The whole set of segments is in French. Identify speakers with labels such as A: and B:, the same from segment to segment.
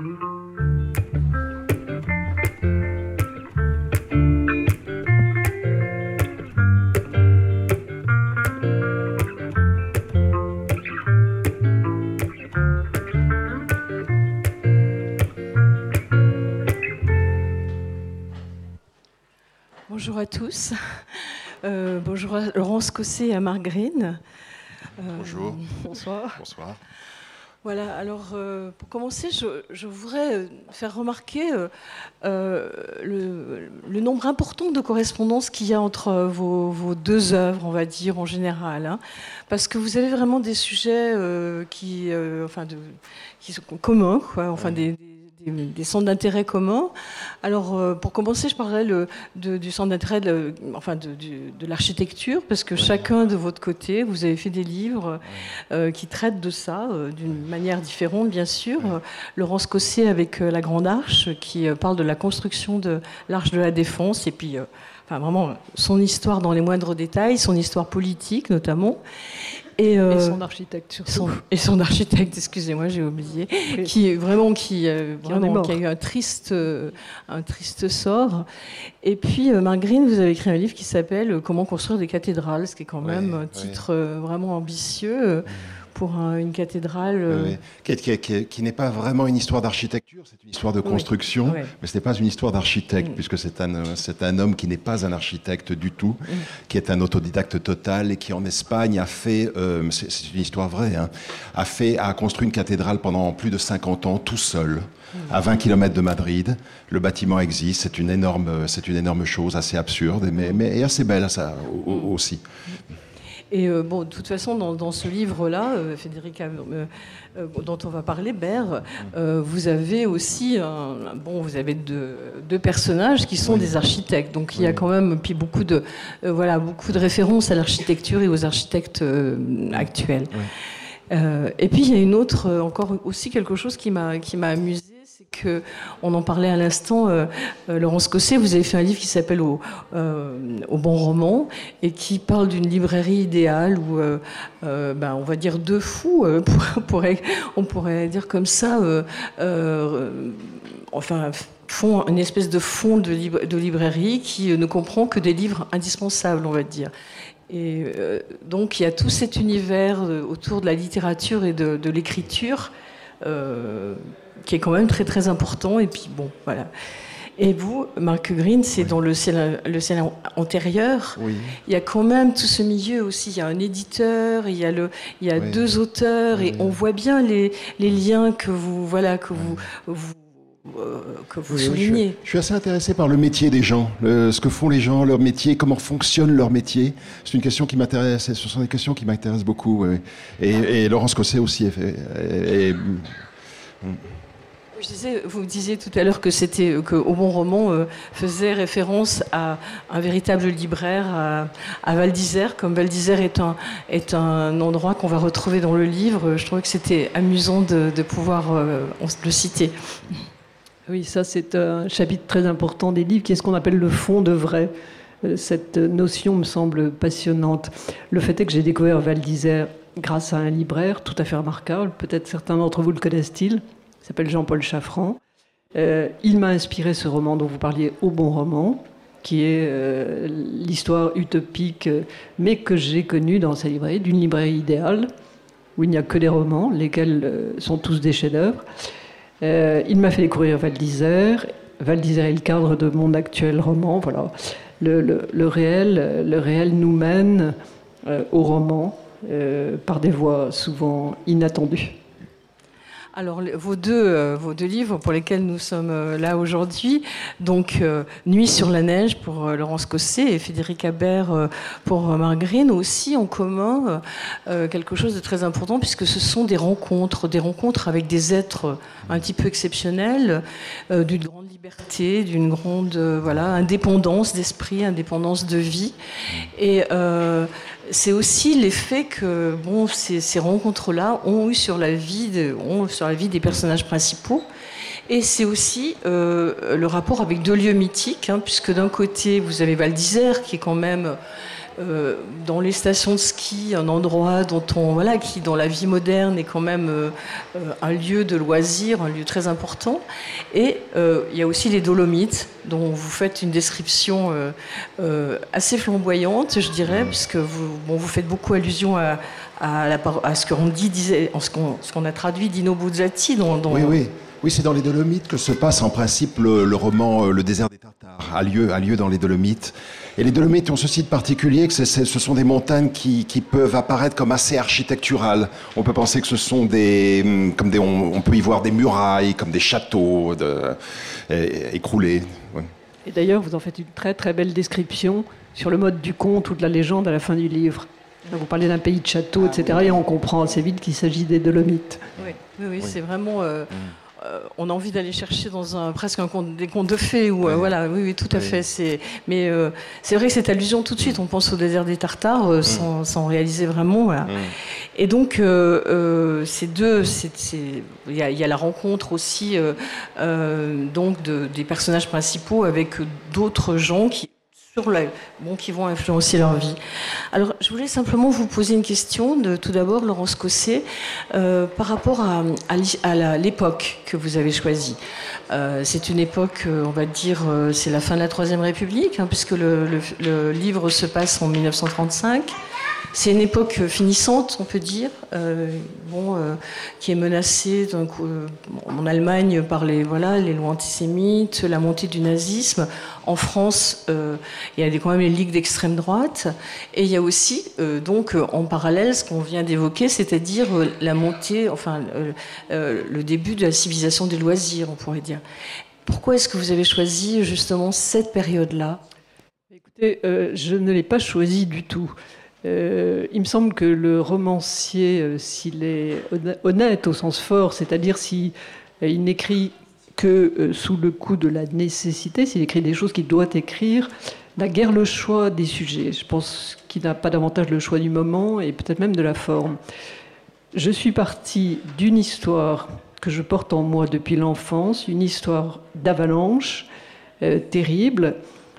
A: Bonjour à tous. Bonjour à Laurence Cosset et à Marc Green.
B: Bonjour.
A: Bonsoir.
B: Bonsoir.
A: Voilà, alors pour commencer, je voudrais faire remarquer le nombre important de correspondances qu'il y a entre vos deux œuvres, on va dire, en général. Hein, parce que vous avez vraiment des sujets qui sont communs, quoi, enfin des centres d'intérêt communs. Alors, pour commencer, je parlerai du centre d'intérêt de l'architecture, parce que chacun de votre côté, vous avez fait des livres qui traitent de ça, d'une manière différente, bien sûr. Laurence Cosset avec La Grande Arche, qui parle de la construction de l'Arche de la Défense, et puis vraiment son histoire dans les moindres détails, son histoire politique notamment. Et
C: son architecte surtout.
A: Et son architecte, excusez-moi, j'ai oublié, oui. qui a eu un triste sort. Et puis, Marc Green, vous avez écrit un livre qui s'appelle « Comment construire des cathédrales », ce qui est quand même un titre vraiment ambitieux pour une cathédrale.
B: Qui n'est pas vraiment une histoire d'architecture, c'est une histoire de construction, mais ce n'est pas une histoire d'architecte, puisque c'est un homme qui n'est pas un architecte du tout, qui est un autodidacte total et qui en Espagne a fait, c'est une histoire vraie, hein, a construit une cathédrale pendant plus de 50 ans tout seul, à 20 km de Madrid. Le bâtiment existe, c'est une énorme chose, assez absurde, mais assez belle ça, aussi.
A: Et de toute façon, dans ce livre-là, Federica, dont on va parler, Ber, vous avez aussi vous avez deux personnages qui sont des architectes. Donc il y a quand même beaucoup de références à l'architecture et aux architectes actuels. Et puis il y a une autre, encore aussi quelque chose qui m'a amusée. C'est qu'on en parlait à l'instant, Laurence Cosset, vous avez fait un livre qui s'appelle Au bon roman et qui parle d'une librairie idéale où, on va dire deux fous, on pourrait dire comme ça, font une espèce de fond de librairie qui ne comprend que des livres indispensables, on va dire. Et donc il y a tout cet univers autour de la littérature et de l'écriture qui est quand même très très important. Et puis bon, voilà. Et vous, Marc Green, c'est dans le ciel antérieur. Oui. Il y a quand même tout ce milieu aussi. Il y a un éditeur, il y a deux auteurs, et on voit bien les liens que vous soulignez.
B: Je suis assez intéressé par le métier des gens, ce que font les gens, leur métier, comment fonctionne leur métier. C'est une question qui m'intéresse, ce sont des questions qui m'intéressent beaucoup. Et Laurence Cosset aussi.
A: Vous disiez tout à l'heure que Au bon roman faisait référence à un véritable libraire à Val d'Isère, comme Val d'Isère est un endroit qu'on va retrouver dans le livre. Je trouvais que c'était amusant de pouvoir le citer.
C: Oui, ça c'est un chapitre très important des livres, qui est ce qu'on appelle le fond de vrai. Cette notion me semble passionnante. Le fait est que j'ai découvert Val d'Isère grâce à un libraire tout à fait remarquable. Peut-être certains d'entre vous le connaissent-ils. Il s'appelle Jean-Paul Chaffran. Il m'a inspiré ce roman dont vous parliez, Au bon roman, qui est l'histoire utopique, mais que j'ai connue dans sa librairie, d'une librairie idéale, où il n'y a que des romans, lesquels sont tous des chefs-d'œuvre. Il m'a fait découvrir Val d'Isère. Val d'Isère est le cadre de mon actuel roman. Voilà. Le réel nous mène au roman par des voies souvent inattendues.
A: Alors, vos deux livres pour lesquels nous sommes là aujourd'hui, donc Nuit sur la neige pour Laurence Cosset et Federica Ber pour Marc Green, aussi en commun quelque chose de très important, puisque ce sont des rencontres avec des êtres un petit peu exceptionnels, d'une grande liberté, d'une grande indépendance d'esprit, indépendance de vie. Et c'est aussi l'effet que ces rencontres-là ont eu sur la vie des personnages principaux. Et c'est aussi le rapport avec deux lieux mythiques, puisque d'un côté, vous avez Val d'Isère, qui est quand même dans les stations de ski, un endroit qui dans la vie moderne est quand même un lieu de loisir, un lieu très important. Et il y a aussi les Dolomites, dont vous faites une description assez flamboyante, je dirais, puisque vous faites beaucoup allusion à ce qu'on a traduit d'Ino Buzzati.
B: Oui, c'est dans les Dolomites que se passe en principe le roman Le désert des Tartares, a lieu dans les Dolomites. Et les Dolomites ont ceci de particulier que ce sont des montagnes qui peuvent apparaître comme assez architecturales. On peut penser que ce sont on peut y voir des murailles, comme des châteaux écroulés. Ouais.
C: Et d'ailleurs, vous en faites une très très belle description sur le mode du conte ou de la légende à la fin du livre. Vous parlez d'un pays de châteaux, etc. Et on comprend assez vite qu'il s'agit des Dolomites.
A: Oui. C'est vraiment... on a envie d'aller chercher dans presque des contes de fées. Oui, tout à fait. Mais c'est vrai que cette allusion, tout de suite, on pense au désert des Tartares, sans réaliser vraiment. Voilà. Et donc, il y a la rencontre aussi des personnages principaux avec d'autres gens qui vont influencer leur vie. Alors, je voulais simplement vous poser une question, tout d'abord, Laurence Cosset, par rapport à l'époque que vous avez choisie. C'est une époque, on va dire, c'est la fin de la Troisième République, puisque le livre se passe en 1935. C'est une époque finissante, on peut dire, qui est menacée en Allemagne par les lois antisémites, la montée du nazisme. En France, il y a quand même les ligues d'extrême droite. Et il y a aussi, en parallèle, ce qu'on vient d'évoquer, c'est-à-dire la montée, le début de la civilisation des loisirs, on pourrait dire. Pourquoi est-ce que vous avez choisi justement cette période-là ?
C: Écoutez, je ne l'ai pas choisi du tout. Il me semble que le romancier, s'il est honnête au sens fort, c'est-à-dire s'il n'écrit que sous le coup de la nécessité, s'il écrit des choses qu'il doit écrire, n'a guère le choix des sujets. Je pense qu'il n'a pas davantage le choix du moment et peut-être même de la forme. Je suis partie d'une histoire que je porte en moi depuis l'enfance, une histoire d'avalanche terrible,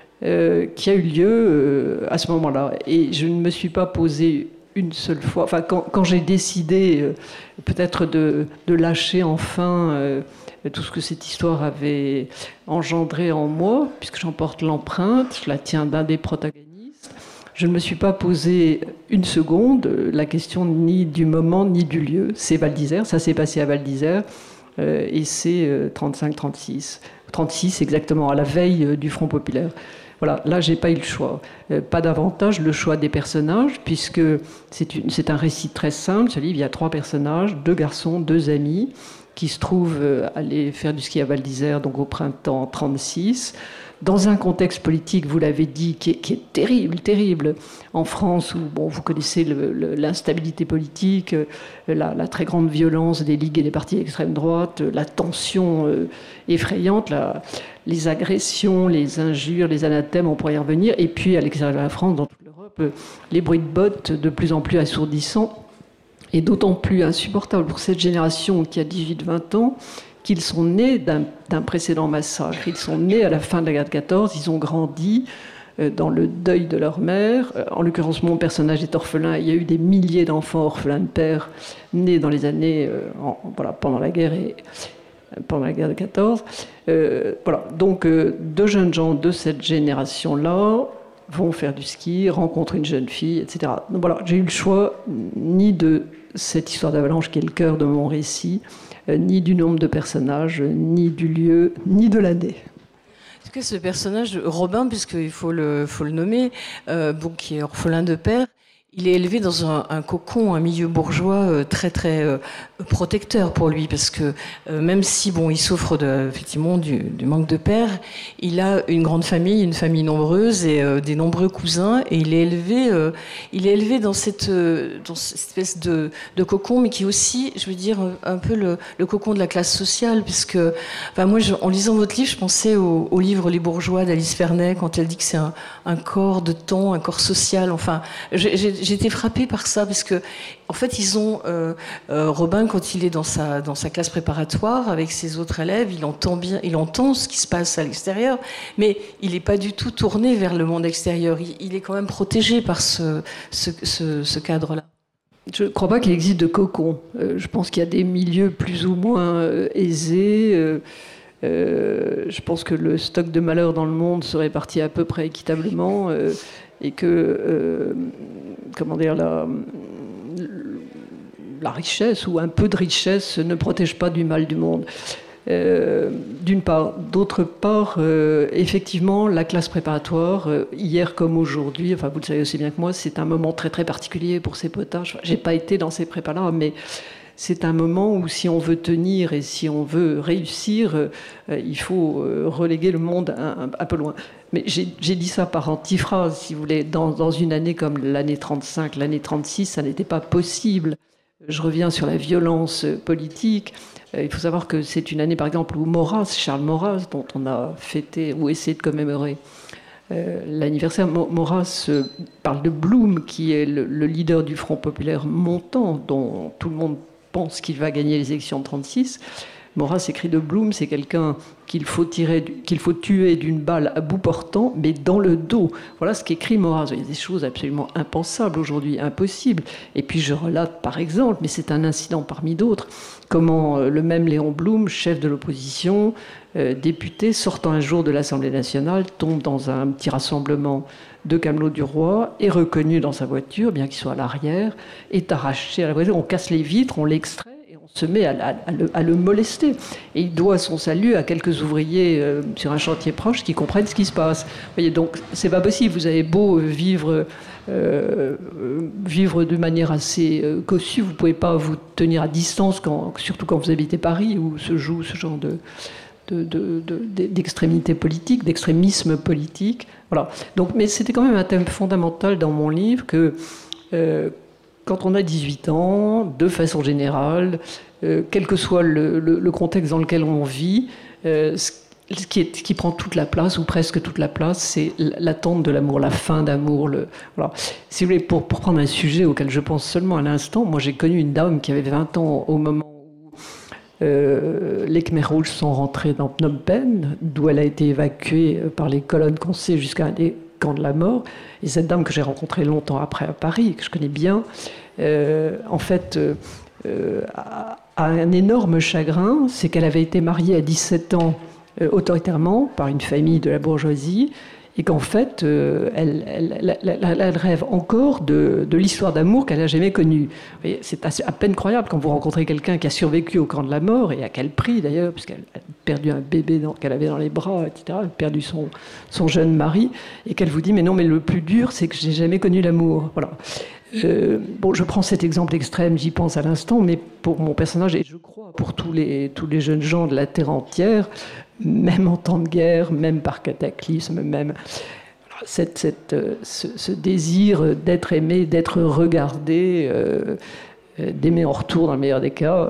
C: qui a eu lieu à ce moment-là. Et je ne me suis pas posé une seule fois... quand j'ai décidé peut-être de lâcher enfin tout ce que cette histoire avait engendré en moi, puisque j'en porte l'empreinte, je la tiens d'un des protagonistes, je ne me suis pas posé une seconde la question ni du moment ni du lieu. C'est Val d'Isère, ça s'est passé à Val d'Isère, et c'est 35-36. 36 exactement, à la veille du Front populaire. Voilà, là, j'ai pas eu le choix. Pas davantage le choix des personnages, puisque c'est un récit très simple. Ce livre, il y a 3 personnages, 2 garçons, 2 amis, qui se trouvent aller faire du ski à Val d'Isère, donc au printemps 36, dans un contexte politique, vous l'avez dit, qui est terrible, terrible. En France, où vous connaissez l'instabilité politique, la très grande violence des ligues et des partis d'extrême droite, la tension effrayante, les agressions, les injures, les anathèmes, on pourrait y revenir. Et puis, à l'extérieur de la France, dans toute l'Europe, les bruits de bottes de plus en plus assourdissants et d'autant plus insupportables pour cette génération qui a 18-20 ans, qu'ils sont nés d'un précédent massacre. Ils sont nés à la fin de la guerre de 14, ils ont grandi dans le deuil de leur mère. En l'occurrence, mon personnage est orphelin. Il y a eu des milliers d'enfants orphelins de père nés dans les années, pendant la guerre de 14. Donc 2 jeunes gens de cette génération-là vont faire du ski, rencontrent une jeune fille, etc. Donc voilà, j'ai eu le choix ni de cette histoire d'avalanche qui est le cœur de mon récit, ni du nombre de personnages, ni du lieu, ni de l'année.
A: Est-ce que ce personnage, Robin, puisqu'il faut le nommer, qui est orphelin de père, il est élevé dans un cocon, un milieu bourgeois très très protecteur pour lui, parce que même si il souffre effectivement du manque de père, il a une grande famille, une famille nombreuse et des nombreux cousins, et il est élevé dans cette espèce de cocon, mais qui est aussi, je veux dire, un peu le cocon de la classe sociale, puisque moi, en lisant votre livre, je pensais au livre Les Bourgeois d'Alice Ferney, quand elle dit que c'est un corps de temps, un corps social. Enfin, j'ai été frappée par ça, parce que en fait, ils ont Robin, quand il est dans sa classe préparatoire avec ses autres élèves, il entend ce qui se passe à l'extérieur, mais il n'est pas du tout tourné vers le monde extérieur. Il est quand même protégé par ce cadre-là.
C: Je ne crois pas qu'il existe de cocon. Je pense qu'il y a des milieux plus ou moins aisés. Je pense que le stock de malheur dans le monde se répartit à peu près équitablement et que, comment dire, la richesse ou un peu de richesse ne protège pas du mal du monde. D'une part. D'autre part, effectivement, la classe préparatoire, hier comme aujourd'hui, enfin vous le savez aussi bien que moi, c'est un moment très très particulier pour ces potages. J'ai pas été dans ces prépas-là, mais c'est un moment où si on veut tenir et si on veut réussir, il faut reléguer le monde un peu loin. Mais j'ai dit ça par antiphrase, si vous voulez. Dans une année comme l'année 35, l'année 36, ça n'était pas possible. Je reviens sur la violence politique. Il faut savoir que c'est une année, par exemple, où Maurras, Charles Maurras, dont on a fêté ou essayé de commémorer l'anniversaire, Maurras parle de Blum, qui est le leader du Front populaire montant, dont tout le monde pense qu'il va gagner les élections de 36. Maurras écrit de Blum, c'est quelqu'un qu'il faut tuer d'une balle à bout portant, mais dans le dos. Voilà ce qu'écrit Maurras. Il y a des choses absolument impensables aujourd'hui, impossibles. Et puis je relate par exemple, mais c'est un incident parmi d'autres, comment le même Léon Blum, chef de l'opposition, député, sortant un jour de l'Assemblée nationale, tombe dans un petit rassemblement de Camelot-du-Roi, est reconnu dans sa voiture, bien qu'il soit à l'arrière, est arraché à la voiture, on casse les vitres, on l'extrait, se met à le molester. Et il doit son salut à quelques ouvriers sur un chantier proche qui comprennent ce qui se passe. Vous voyez, donc, c'est pas possible. Vous avez beau vivre de manière assez cossue, vous pouvez pas vous tenir à distance, surtout quand vous habitez Paris, où se joue ce genre d'extrémité politique, d'extrémisme politique. Voilà. Donc, mais c'était quand même un thème fondamental dans mon livre que quand on a 18 ans, de façon générale, quel que soit le contexte dans lequel on vit, ce qui prend toute la place, ou presque toute la place, c'est l'attente de l'amour, la fin d'amour. Voilà. Si vous voulez, pour prendre un sujet auquel je pense seulement à l'instant, moi j'ai connu une dame qui avait 20 ans au moment où les Khmers rouges sont rentrés dans Phnom Penh, d'où elle a été évacuée par les colonnes qu'on sait jusqu'à un des camps de la mort. Et cette dame que j'ai rencontrée longtemps après à Paris, que je connais bien, en fait, a un énorme chagrin, c'est qu'elle avait été mariée à 17 ans autoritairement par une famille de la bourgeoisie, et qu'en fait, elle rêve encore de l'histoire d'amour qu'elle n'a jamais connue. C'est à peine croyable quand vous rencontrez quelqu'un qui a survécu au camp de la mort, et à quel prix d'ailleurs, puisqu'elle a perdu un bébé qu'elle avait dans les bras, etc., elle a perdu son jeune mari, et qu'elle vous dit « mais non, mais le plus dur, c'est que je n'ai jamais connu l'amour ». Voilà. Bon, je prends cet exemple extrême, j'y pense à l'instant, mais pour mon personnage, et je crois pour tous les jeunes gens de la Terre entière, même en temps de guerre, même par cataclysme, même ce désir d'être aimé, d'être regardé, d'aimer en retour dans le meilleur des cas,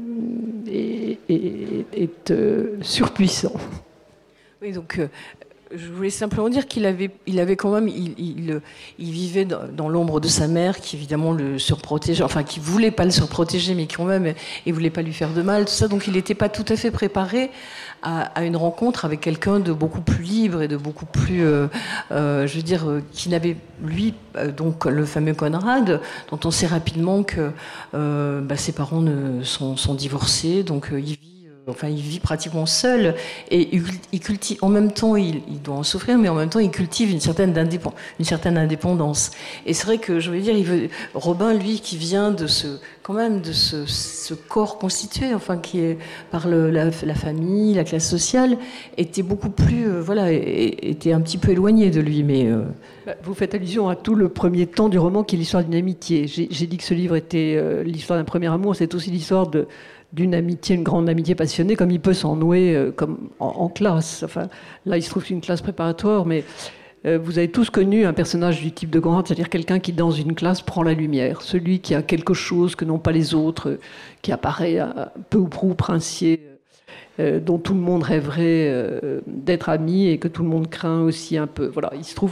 C: est surpuissant.
A: Oui, donc je voulais simplement dire qu'il avait quand même, il vivait dans l'ombre de sa mère, qui évidemment le surprotégeait, enfin qui voulait pas le surprotéger, mais qui quand même, il voulait pas lui faire de mal, tout ça. Donc il n'était pas tout à fait préparé à une rencontre avec quelqu'un de beaucoup plus libre et de beaucoup plus, je veux dire, qui n'avait lui, donc le fameux Conrad, dont on sait rapidement que ses parents sont divorcés, donc il vit pratiquement seul, et il cultive, en même temps, il doit en souffrir, mais en même temps, il cultive une certaine indépendance. Et c'est vrai que, je veux dire, Robin, lui, qui vient de ce corps constitué, enfin, qui est par la famille, la classe sociale, était beaucoup plus, était un petit peu éloigné de lui, mais...
C: Vous faites allusion à tout le premier temps du roman, qui est l'histoire d'une amitié. J'ai dit que ce livre était l'histoire d'un premier amour, c'est aussi l'histoire d'une amitié, une grande amitié passionnée, comme il peut s'en nouer comme en classe. Enfin, là, il se trouve une classe préparatoire, mais vous avez tous connu un personnage du type de Conrad, c'est-à-dire quelqu'un qui, dans une classe, prend la lumière. Celui qui a quelque chose que n'ont pas les autres, qui apparaît un peu ou prou princier, dont tout le monde rêverait d'être ami et que tout le monde craint aussi un peu. Voilà, il se trouve que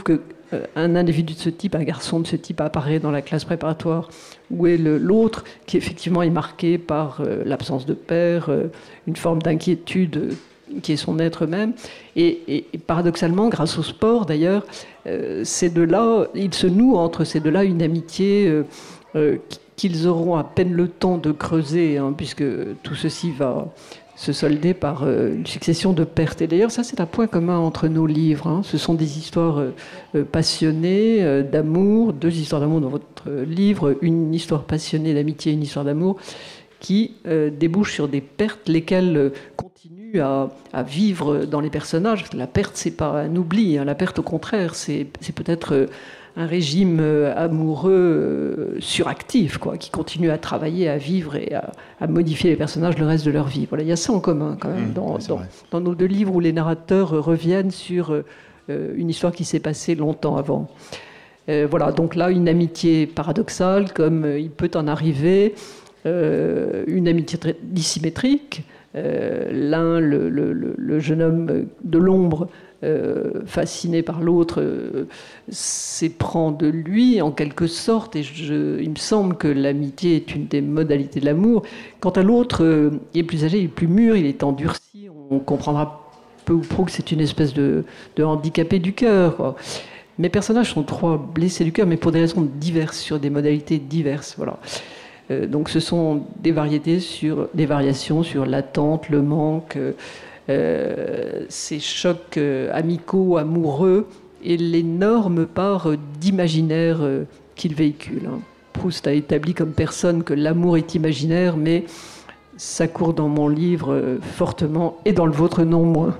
C: un individu de ce type, un garçon de ce type apparaît dans la classe préparatoire, où est l'autre qui effectivement est marqué par l'absence de père, une forme d'inquiétude qui est son être même. Et paradoxalement, grâce au sport d'ailleurs, ces deux-là, il se noue entre ces deux-là une amitié qu'ils auront à peine le temps de creuser, hein, puisque tout ceci va se solder par une succession de pertes. Et d'ailleurs, ça, c'est un point commun entre nos livres. Hein. Ce sont des histoires passionnées d'amour, 2 histoires d'amour dans votre livre, une histoire passionnée d'amitié, une histoire d'amour, qui débouchent sur des pertes, lesquelles continuent à vivre dans les personnages. La perte, c'est pas un oubli. Hein. La perte, au contraire, c'est peut-être un régime amoureux suractif, quoi, qui continue à travailler, à vivre et à modifier les personnages le reste de leur vie. Voilà, il y a ça en commun quand même dans nos 2 livres où les narrateurs reviennent sur une histoire qui s'est passée longtemps avant. Voilà, donc là, une amitié paradoxale, comme il peut en arriver, une amitié très dissymétrique. L'un, le jeune homme de l'ombre, fasciné par l'autre, s'éprend de lui en quelque sorte, et il me semble que l'amitié est une des modalités de l'amour. Quant à l'autre, il est plus âgé, il est plus mûr, il est endurci, on comprendra peu ou prou que c'est une espèce de handicapé du cœur, quoi. Mes personnages sont 3 blessés du cœur, mais pour des raisons diverses, sur des modalités diverses, voilà. Donc ce sont des variations sur l'attente, le manque, ces chocs amicaux, amoureux, et l'énorme part d'imaginaire qu'ils véhiculent. Proust a établi comme personne que l'amour est imaginaire, mais ça court dans mon livre fortement, et dans le vôtre non moins.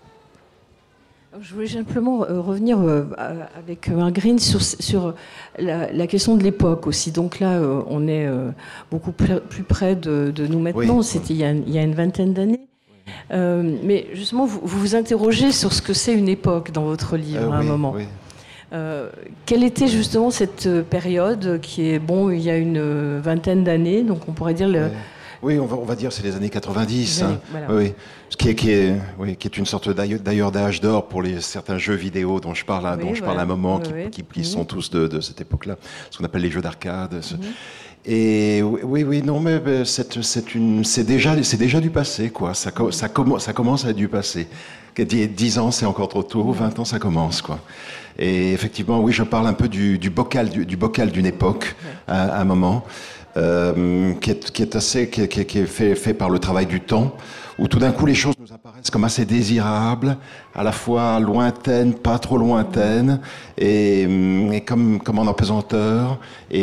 A: Je voulais simplement revenir avec Marguerite sur la question de l'époque aussi. Donc là, on est beaucoup plus près de nous maintenant. Oui. C'était il y a une vingtaine d'années. Mais justement, vous vous interrogez sur ce que c'est une époque dans votre livre à un moment. Oui. Quelle était justement cette période qui est, bon, il y a une vingtaine d'années, donc on pourrait dire...
B: Oui, on va dire c'est les années 90, hein. Voilà. Oui, ce qui est une sorte d'ailleurs d'âge d'or pour certains jeux vidéo dont je parle à un moment, qui sont tous de cette époque-là, ce qu'on appelle les jeux d'arcade. Et non, mais c'est déjà du passé, quoi. Ça commence à être du passé. 10 ans, c'est encore trop tôt. 20 ans, ça commence, quoi. Et effectivement, oui, je parle un peu du bocal d'une époque à un moment. Qui est fait par le travail du temps, où tout d'un coup les choses nous apparaissent comme assez désirables, à la fois lointaines, pas trop lointaines, et comme en apesanteur,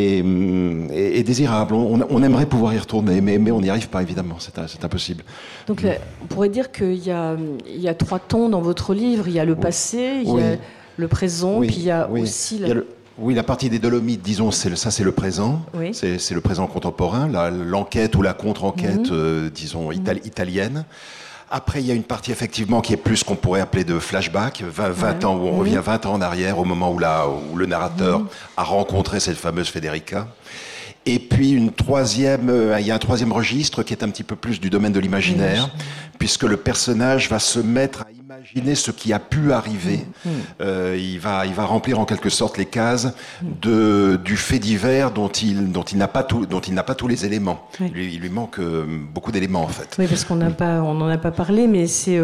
B: et désirables. On aimerait pouvoir y retourner, mais on n'y arrive pas, évidemment, c'est impossible.
A: Donc là, on pourrait dire qu'il y a 3 temps dans votre livre. Il y a le passé, il y a le présent, puis il y a aussi...
B: Oui, la partie des Dolomites, disons, c'est le présent. Oui. C'est le présent contemporain, l'enquête ou la contre-enquête, disons, italienne. Après, il y a une partie, effectivement, qui est plus ce qu'on pourrait appeler de flashback, 20 ans, où on revient 20 ans en arrière, au moment où le narrateur a rencontré cette fameuse Federica. Et puis il y a un troisième registre qui est un petit peu plus du domaine de l'imaginaire, puisque le personnage va se mettre à imaginer ce qui a pu arriver. Il va remplir en quelque sorte les cases du fait divers dont il n'a pas tous les éléments. Oui. Il lui manque beaucoup d'éléments, en fait.
A: Oui, parce qu'on n'en a pas parlé, mais c'est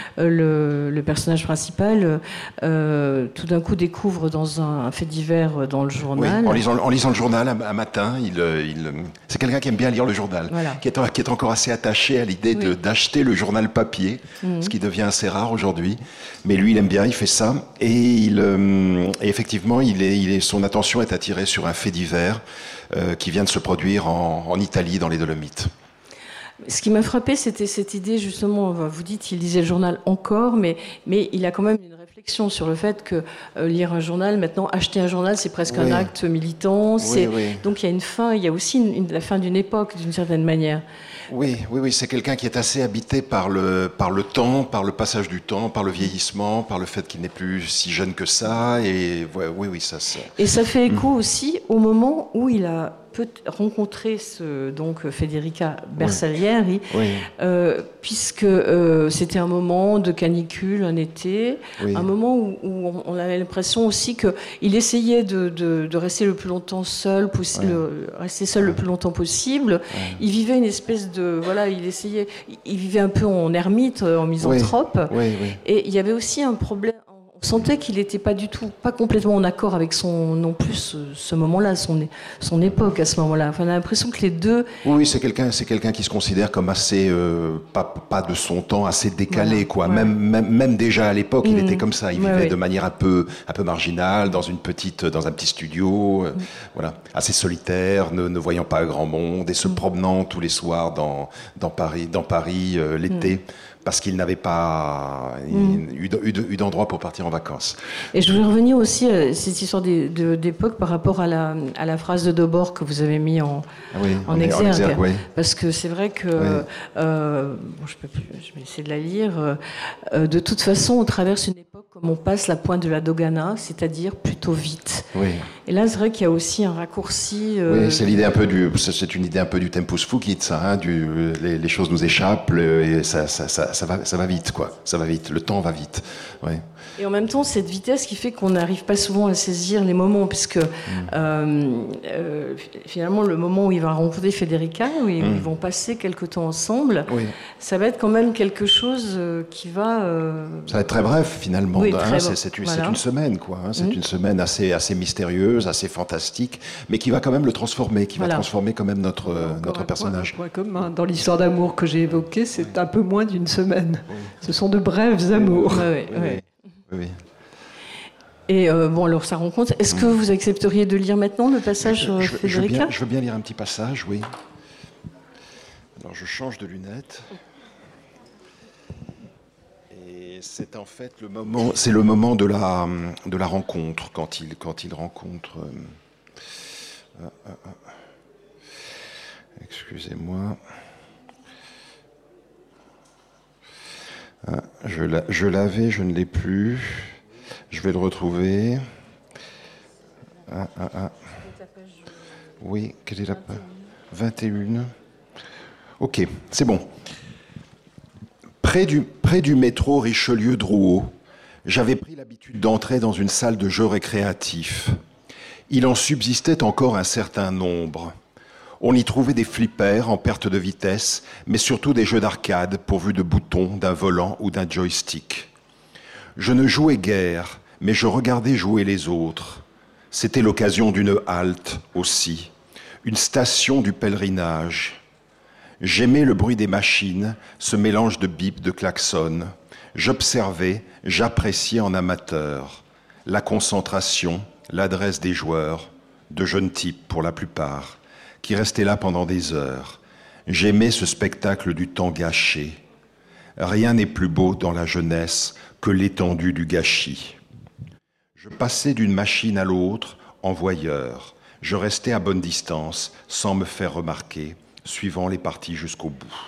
A: le personnage principal tout d'un coup découvre dans un fait divers dans le journal.
B: Oui, en lisant le journal un matin, c'est quelqu'un qui aime bien lire le journal, voilà. qui est encore assez attaché à l'idée d'acheter le journal papier, ce qui devient assez rare aujourd'hui. Mais lui, il aime bien, il fait ça. Et effectivement, son attention est attirée sur un fait divers qui vient de se produire en Italie, dans les Dolomites.
A: Ce qui m'a frappé, c'était cette idée, justement, vous dites, il lisait le journal encore, mais il a quand même une réflexion sur le fait que lire un journal, maintenant, acheter un journal, c'est presque un acte militant. Donc il y a une fin, il y a aussi la fin d'une époque, d'une certaine manière.
B: Oui, c'est quelqu'un qui est assez habité par le temps, par le passage du temps, par le vieillissement, par le fait qu'il n'est plus si jeune que ça. Et ça.
A: Et ça fait écho aussi au moment où il a rencontré donc Federica Bersaglieri, puisque c'était un moment de canicule, un été, un moment où on avait l'impression aussi qu'il essayait de rester le plus longtemps seul, rester seul le plus longtemps possible. Il vivait une espèce de... il vivait un peu en ermite, en misanthrope. Et il y avait aussi un problème... On sentait qu'il n'était pas complètement en accord avec ce moment-là, son époque à ce moment-là. Enfin, on a l'impression que les deux...
B: Oui, c'est quelqu'un qui se considère comme assez, pas de son temps, assez décalé, quoi. Même déjà à l'époque, il était comme ça. Il vivait de manière un peu marginale, dans un petit studio, assez solitaire, ne voyant pas grand monde et se promenant tous les soirs dans Paris l'été. Parce qu'il n'avait pas eu d'endroit pour partir en vacances.
A: Et je voulais revenir aussi à cette histoire d'époque par rapport à la phrase de Debord que vous avez mis en exergue. Parce que c'est vrai que, je vais essayer de la lire, de toute façon, on traverse une époque comme on passe la pointe de la Dogana, c'est-à-dire plutôt vite. Et là, c'est vrai qu'il y a aussi un raccourci...
B: c'est une idée un peu du tempus fugit, ça, hein, les choses nous échappent, et ça va vite, quoi. Ça va vite, le temps va vite.
A: Et en même temps, cette vitesse qui fait qu'on n'arrive pas souvent à saisir les moments, puisque finalement, le moment où il va rencontrer Federica, où ils vont passer quelque temps ensemble, ça va être quand même quelque chose qui va...
B: Ça va être très bref, finalement. C'est une semaine, quoi. Hein, c'est une semaine assez mystérieuse, assez fantastique, mais qui va quand même le transformer, qui va transformer quand même notre personnage.
C: Un point commun dans l'histoire d'amour que j'ai évoquée, c'est un peu moins d'une semaine. Ce sont de brefs amours.
B: Oui.
A: Et alors sa rencontre, est-ce que vous accepteriez de lire maintenant le passage Federica ?
B: Je veux bien lire un petit passage, oui. Alors je change de lunettes. Et c'est en fait le moment de la rencontre, quand il rencontre... Excusez-moi. Je l'avais, je ne l'ai plus. Je vais le retrouver. Oui, quelle est la page ? 21. Ok, c'est bon. Près du métro Richelieu-Drouot, j'avais pris l'habitude d'entrer dans une salle de jeux récréatifs. Il en subsistait encore un certain nombre. On y trouvait des flippers en perte de vitesse, mais surtout des jeux d'arcade pourvus de boutons, d'un volant ou d'un joystick. Je ne jouais guère, mais je regardais jouer les autres. C'était l'occasion d'une halte aussi, une station du pèlerinage. J'aimais le bruit des machines, ce mélange de bip, de klaxon. J'observais, j'appréciais en amateur. La concentration, l'adresse des joueurs, de jeunes types pour la plupart, qui restaient là pendant des heures. J'aimais ce spectacle du temps gâché. Rien n'est plus beau dans la jeunesse que l'étendue du gâchis. Je passais d'une machine à l'autre en voyeur. Je restais à bonne distance, sans me faire remarquer, suivant les parties jusqu'au bout.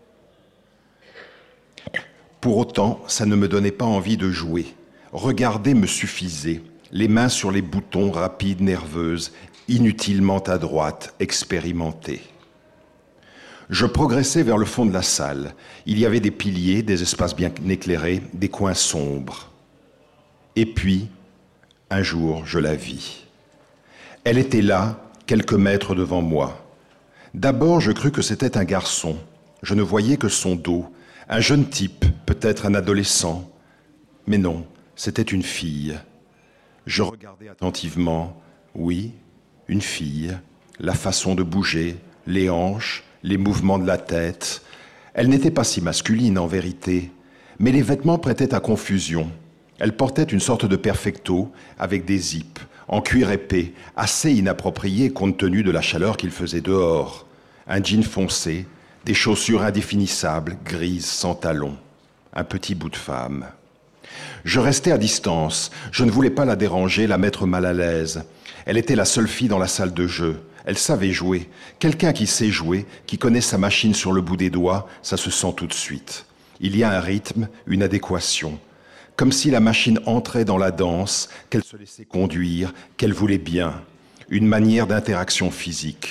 B: Pour autant, ça ne me donnait pas envie de jouer. Regarder me suffisait, les mains sur les boutons, rapides, nerveuses, inutilement à droite, expérimentées. Je progressais vers le fond de la salle. Il y avait des piliers, des espaces bien éclairés, des coins sombres. Et puis, un jour, je la vis. Elle était là, quelques mètres devant moi. D'abord, je crus que c'était un garçon. Je ne voyais que son dos. Un jeune type, peut-être un adolescent. Mais non, c'était une fille. Je regardais attentivement. Oui, une fille. La façon de bouger, les hanches, les mouvements de la tête. Elle n'était pas si masculine en vérité, mais les vêtements prêtaient à confusion. Elle portait une sorte de perfecto avec des zips, en cuir épais, assez inapproprié compte tenu de la chaleur qu'il faisait dehors. Un jean foncé, des chaussures indéfinissables, grises, sans talons. Un petit bout de femme. Je restais à distance. Je ne voulais pas la déranger, la mettre mal à l'aise. Elle était la seule fille dans la salle de jeu. Elle savait jouer. Quelqu'un qui sait jouer, qui connaît sa machine sur le bout des doigts, ça se sent tout de suite. Il y a un rythme, une adéquation. Comme si la machine entrait dans la danse, qu'elle se laissait conduire, qu'elle voulait bien. Une manière d'interaction physique.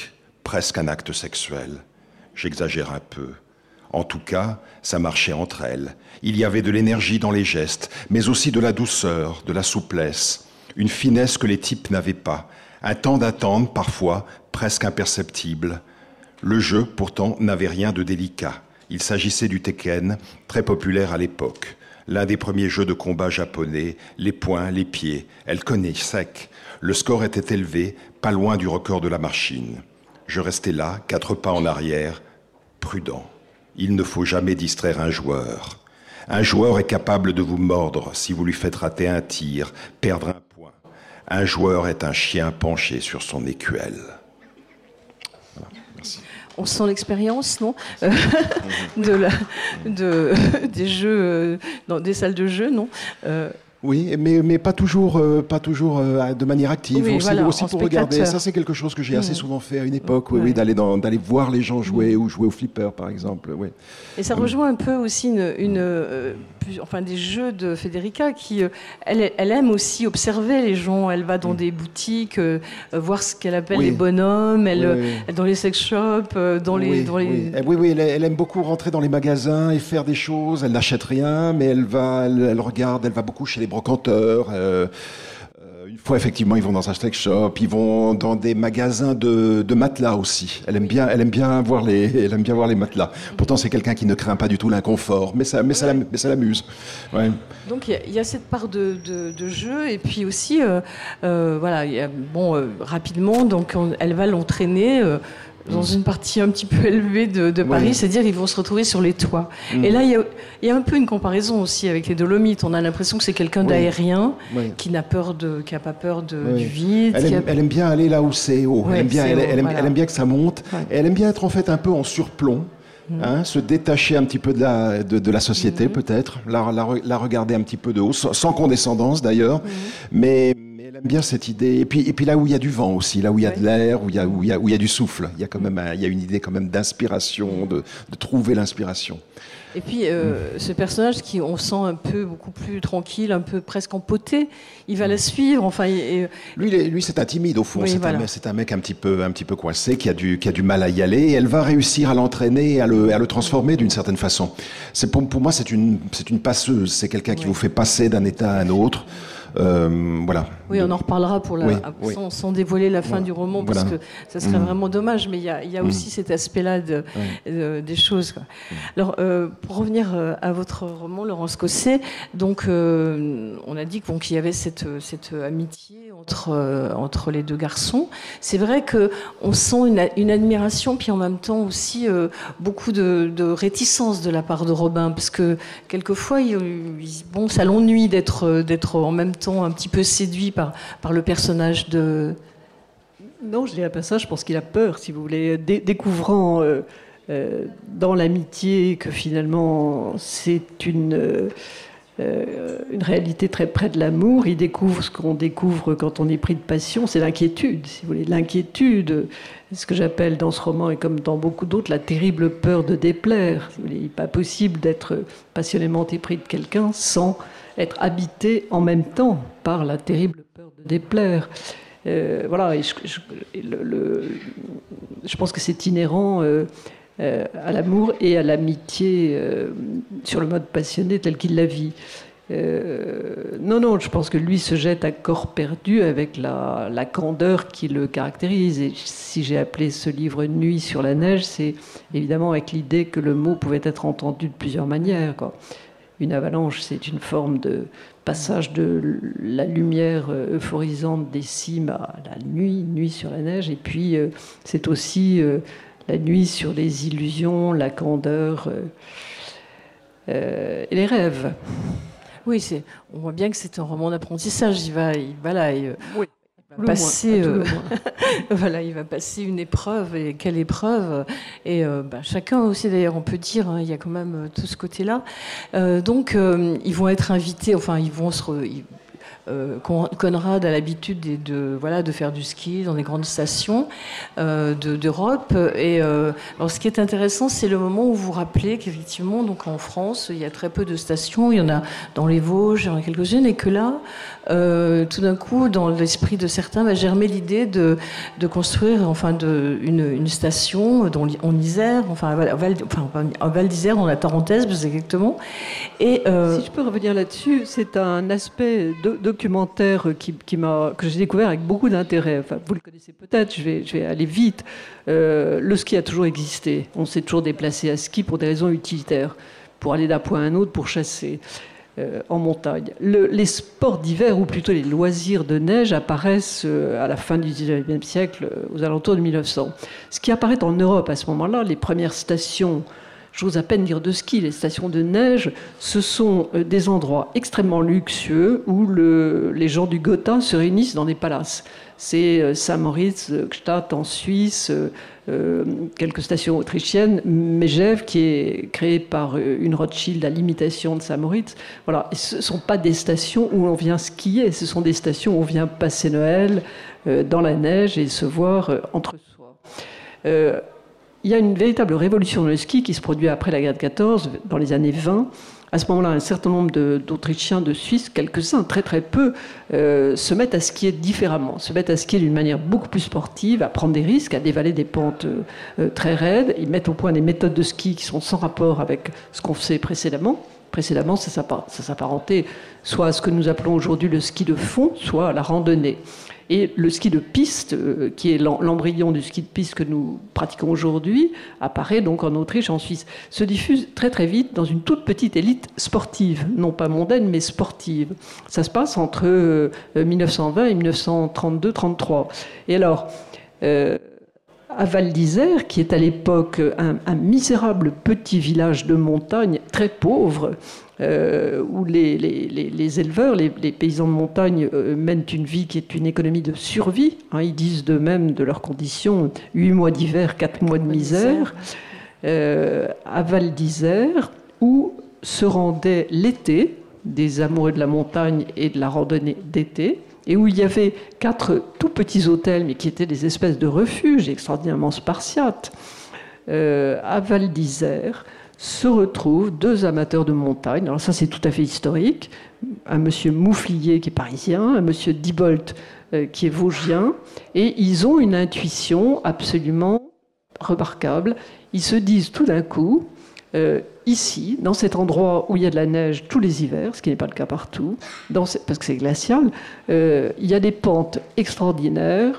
B: presque un acte sexuel. J'exagère un peu. En tout cas, ça marchait entre elles. Il y avait de l'énergie dans les gestes, mais aussi de la douceur, de la souplesse, une finesse que les types n'avaient pas, un temps d'attente parfois presque imperceptible. Le jeu, pourtant, n'avait rien de délicat. Il s'agissait du Tekken, très populaire à l'époque. L'un des premiers jeux de combat japonais, les poings, les pieds. Elle connaît sec. Le score était élevé, pas loin du record de la machine. Je restais là, 4 pas en arrière, prudent. Il ne faut jamais distraire un joueur. Un joueur est capable de vous mordre si vous lui faites rater un tir, perdre un point. Un joueur est un chien penché sur son écuelle. Voilà, merci.
A: On sent l'expérience, non des jeux, dans des salles de jeu, non
B: Oui, mais pas toujours de manière active,
A: oui,
B: aussi pour regarder. Ça, c'est quelque chose que j'ai assez souvent fait à une époque, oui, d'aller voir les gens jouer ou jouer au flipper, par exemple. Oui.
A: Et ça rejoint un peu aussi des jeux de Federica qui, elle aime aussi observer les gens. Elle va dans des boutiques, voir ce qu'elle appelle les bonhommes, dans les sex shops,
B: elle aime beaucoup rentrer dans les magasins et faire des choses. Elle n'achète rien, mais elle regarde, elle va beaucoup chez les brocanteurs. Une fois, effectivement, ils vont dans un sex shop, ils vont dans des magasins de matelas aussi. Elle aime bien voir les matelas. Pourtant, c'est quelqu'un qui ne craint pas du tout l'inconfort, mais ça l'amuse. Ouais.
A: Donc, il y a cette part de jeu, et puis aussi, rapidement, donc elle va l'entraîner. Dans une partie un petit peu élevée de Paris, c'est-à-dire ils vont se retrouver sur les toits. Et là, il y a un peu une comparaison aussi avec les Dolomites. On a l'impression que c'est quelqu'un d'aérien qui n'a pas peur du vide.
B: Elle aime bien aller là où c'est haut. Elle aime bien que ça monte. Et elle aime bien être en fait un peu en surplomb. Se détacher un petit peu de la société, peut-être, la regarder un petit peu de haut, sans condescendance d'ailleurs, mais elle aime bien cette idée. Et puis là où il y a du vent aussi, là où il y a de l'air, où il y a du souffle, il y a quand même il y a une idée quand même d'inspiration, de trouver l'inspiration.
A: Et puis ce personnage qui on sent un peu beaucoup plus tranquille, un peu presque empoté, il va la suivre. Enfin,
B: lui c'est un timide au fond. C'est un mec un petit peu coincé qui a du mal à y aller. Et elle va réussir à l'entraîner, à le transformer d'une certaine façon. Pour moi c'est une passeuse. C'est quelqu'un qui vous fait passer d'un état à un autre. Voilà.
A: Oui, on en reparlera sans dévoiler la fin du roman, parce que ça serait vraiment dommage, mais il y a aussi cet aspect-là des choses, quoi. Alors, pour revenir à votre roman, Laurence Cosset, donc, on a dit qu'il y avait cette amitié entre les deux garçons. C'est vrai qu'on sent une admiration, puis en même temps aussi beaucoup de réticence de la part de Robin, parce que quelquefois, ça l'ennuie d'être en même temps un petit peu séduit par le personnage de...
C: Non, je dirais pas ça, je pense qu'il a peur, si vous voulez, découvrant dans l'amitié que finalement c'est une réalité très près de l'amour. Il découvre ce qu'on découvre quand on est pris de passion, c'est l'inquiétude, si vous voulez. L'inquiétude, ce que j'appelle dans ce roman, et comme dans beaucoup d'autres, la terrible peur de déplaire. Si vous voulez. Il n'est pas possible d'être passionnément épris de quelqu'un sans être habité en même temps par la terrible peur de déplaire. Voilà, et je pense que c'est inhérent à l'amour et à l'amitié sur le mode passionné tel qu'il la vit. Non, je pense que lui se jette à corps perdu avec la candeur qui le caractérise. Et si j'ai appelé ce livre « Nuit sur la neige », c'est évidemment avec l'idée que le mot pouvait être entendu de plusieurs manières, quoi. Une avalanche, c'est une forme de passage de la lumière euphorisante des cimes à la nuit sur la neige. Et puis, c'est aussi la nuit sur les illusions, la candeur et les rêves.
A: Oui, on voit bien que c'est un roman d'apprentissage. Il va passer, il va passer une épreuve, et quelle épreuve. Et chacun aussi, d'ailleurs, on peut dire, il y a quand même tout ce côté-là. Donc, ils vont être invités, enfin, ils vont Conrad a l'habitude de faire du ski dans des grandes stations d'Europe. Et alors, ce qui est intéressant, c'est le moment où vous vous rappelez qu'effectivement, donc en France, il y a très peu de stations. Il y en a dans les Vosges, il y en a quelques-unes, et que là, tout d'un coup, dans l'esprit de certains, va germer l'idée de construire une station en Isère, en Val d'Isère, dans la Tarentaise, plus exactement. Et,
C: si je peux revenir là-dessus, c'est un aspect documentaire que j'ai découvert avec beaucoup d'intérêt. Enfin, vous le connaissez peut-être, je vais aller vite. Le ski a toujours existé. On s'est toujours déplacé à ski pour des raisons utilitaires, pour aller d'un point à un autre, pour chasser en montagne. Les sports d'hiver, ou plutôt les loisirs de neige, apparaissent à la fin du XIXe siècle, aux alentours de 1900. Ce qui apparaît en Europe à ce moment-là, les premières stations, j'ose à peine dire de ski, les stations de neige, ce sont des endroits extrêmement luxueux où les gens du Gotha se réunissent dans des palaces. C'est Saint-Moritz, Gstaad en Suisse, quelques stations autrichiennes, Megève qui est créée par une Rothschild à l'imitation de Saint-Moritz. Voilà. Et ce ne sont pas des stations où on vient skier, ce sont des stations où on vient passer Noël dans la neige et se voir entre soi. Il y a une véritable révolution dans le ski qui se produit après la guerre de 14, dans les années 20. À ce moment-là, un certain nombre d'Autrichiens, de Suisses, quelques-uns, très très peu, se mettent à skier différemment, se mettent à skier d'une manière beaucoup plus sportive, à prendre des risques, à dévaler des pentes très raides. Ils mettent au point des méthodes de ski qui sont sans rapport avec ce qu'on faisait précédemment. Précédemment, ça s'apparentait soit à ce que nous appelons aujourd'hui le ski de fond, soit à la randonnée. Et le ski de piste, qui est l'embryon du ski de piste que nous pratiquons aujourd'hui, apparaît donc en Autriche, en Suisse, se diffuse très très vite dans une toute petite élite sportive, non pas mondaine, mais sportive. Ça se passe entre 1920 et 1932-33. Et alors, à Val d'Isère, qui est à l'époque un misérable petit village de montagne très pauvre, où les éleveurs, les paysans de montagne mènent une vie qui est une économie de survie. Ils disent d'eux-mêmes de leurs conditions 8 mois d'hiver, 4 mois de misère. À Val d'Isère, où se rendaient l'été des amoureux de la montagne et de la randonnée d'été, et où il y avait 4 tout petits hôtels, mais qui étaient des espèces de refuges extraordinairement spartiates. À Val d'Isère se retrouvent 2 amateurs de montagne. Alors ça, c'est tout à fait historique. Un monsieur Mouflier, qui est parisien, un monsieur Dibolt, qui est vosgien. Et ils ont une intuition absolument remarquable. Ils se disent tout d'un coup, ici, dans cet endroit où il y a de la neige tous les hivers, ce qui n'est pas le cas partout, parce que c'est glacial, il y a des pentes extraordinaires.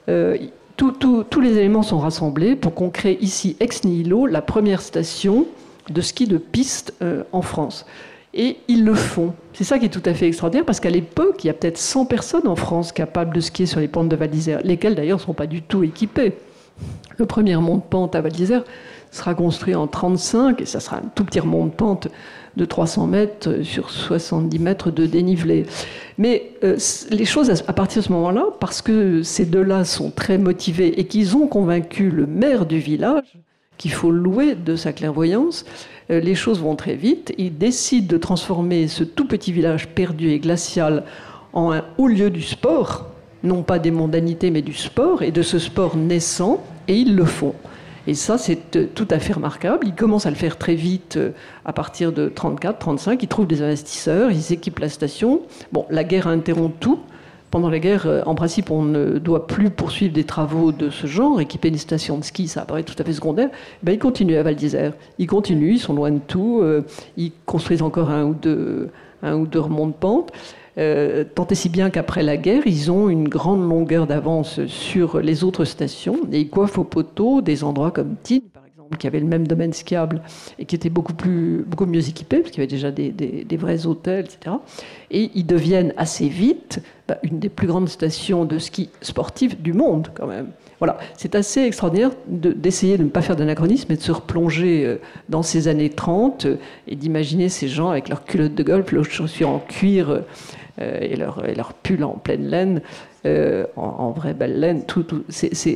C: Tous les éléments sont rassemblés pour qu'on crée ici, ex nihilo, la première station de ski de piste en France. Et ils le font. C'est ça qui est tout à fait extraordinaire, parce qu'à l'époque, il y a peut-être 100 personnes en France capables de skier sur les pentes de Val d'Isère, lesquelles d'ailleurs ne sont pas du tout équipées. Le premier remont de pente à Val d'Isère sera construit en 1935, et ça sera un tout petit remont de pente de 300 mètres sur 70 mètres de dénivelé. Mais les choses, à partir de ce moment-là, parce que ces 2-là sont très motivés et qu'ils ont convaincu le maire du village qu'il faut louer de sa clairvoyance, les choses vont très vite. Ils décident de transformer ce tout petit village perdu et glacial en un haut lieu du sport, non pas des mondanités, mais du sport, et de ce sport naissant, et ils le font. Et ça, c'est tout à fait remarquable. Ils commencent à le faire très vite, à partir de 34, 35. Ils trouvent des investisseurs, ils équipent la station. Bon, la guerre interrompt tout. Pendant la guerre, en principe, on ne doit plus poursuivre des travaux de ce genre. Équiper une station de ski, ça apparaît tout à fait secondaire. Ils continuent à Val d'Isère. Ils continuent, ils sont loin de tout. Ils construisent encore un ou deux remonts de pente. Tant et si bien qu'après la guerre, ils ont une grande longueur d'avance sur les autres stations et ils coiffent au poteau des endroits comme Tignes, par exemple, qui avait le même domaine skiable et qui était beaucoup mieux équipé, parce qu'il y avait déjà des vrais hôtels, etc. Et ils deviennent assez vite une des plus grandes stations de ski sportif du monde, quand même. Voilà, c'est assez extraordinaire d'essayer de ne pas faire d'anachronisme et de se replonger dans ces années 30 et d'imaginer ces gens avec leurs culottes de golf, leurs chaussures en cuir et leur pull en pleine laine, en vraie belle laine.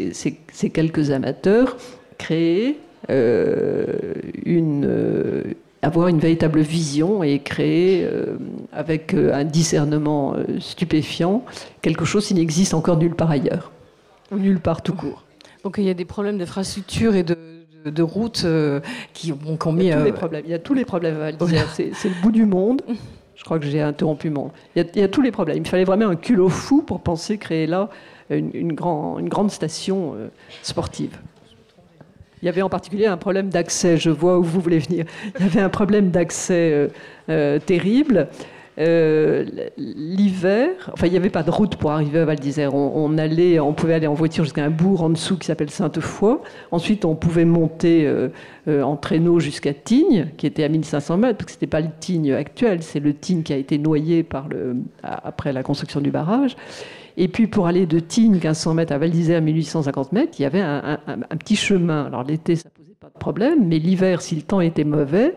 C: Ces quelques amateurs créent avoir une véritable vision et créer, avec un discernement stupéfiant, quelque chose qui n'existe encore nulle part ailleurs, ou nulle part tout court.
A: Donc il y a des problèmes d'infrastructure et de routes qui ont mis...
C: Il y a tous les problèmes à Val d'Isère. C'est le bout du monde. Je crois que j'ai interrompu mon... Il y a tous les problèmes. Il fallait vraiment un culot fou pour penser créer là une grande station sportive. Il y avait en particulier un problème d'accès. Je vois où vous voulez venir. Il y avait un problème d'accès terrible. L'hiver, enfin il n'y avait pas de route pour arriver à Val d'Isère. On pouvait aller en voiture jusqu'à un bourg en dessous qui s'appelle Sainte-Foy. Ensuite, on pouvait monter en traîneau jusqu'à Tignes, qui était à 1500 mètres, parce que ce n'était pas le Tignes actuel, c'est le Tignes qui a été noyé après la construction du barrage. Et puis pour aller de Tignes, 1500 mètres, à Val d'Isère, 1850 mètres, il y avait un petit chemin. Alors l'été, ça ne posait pas de problème, mais l'hiver, si le temps était mauvais,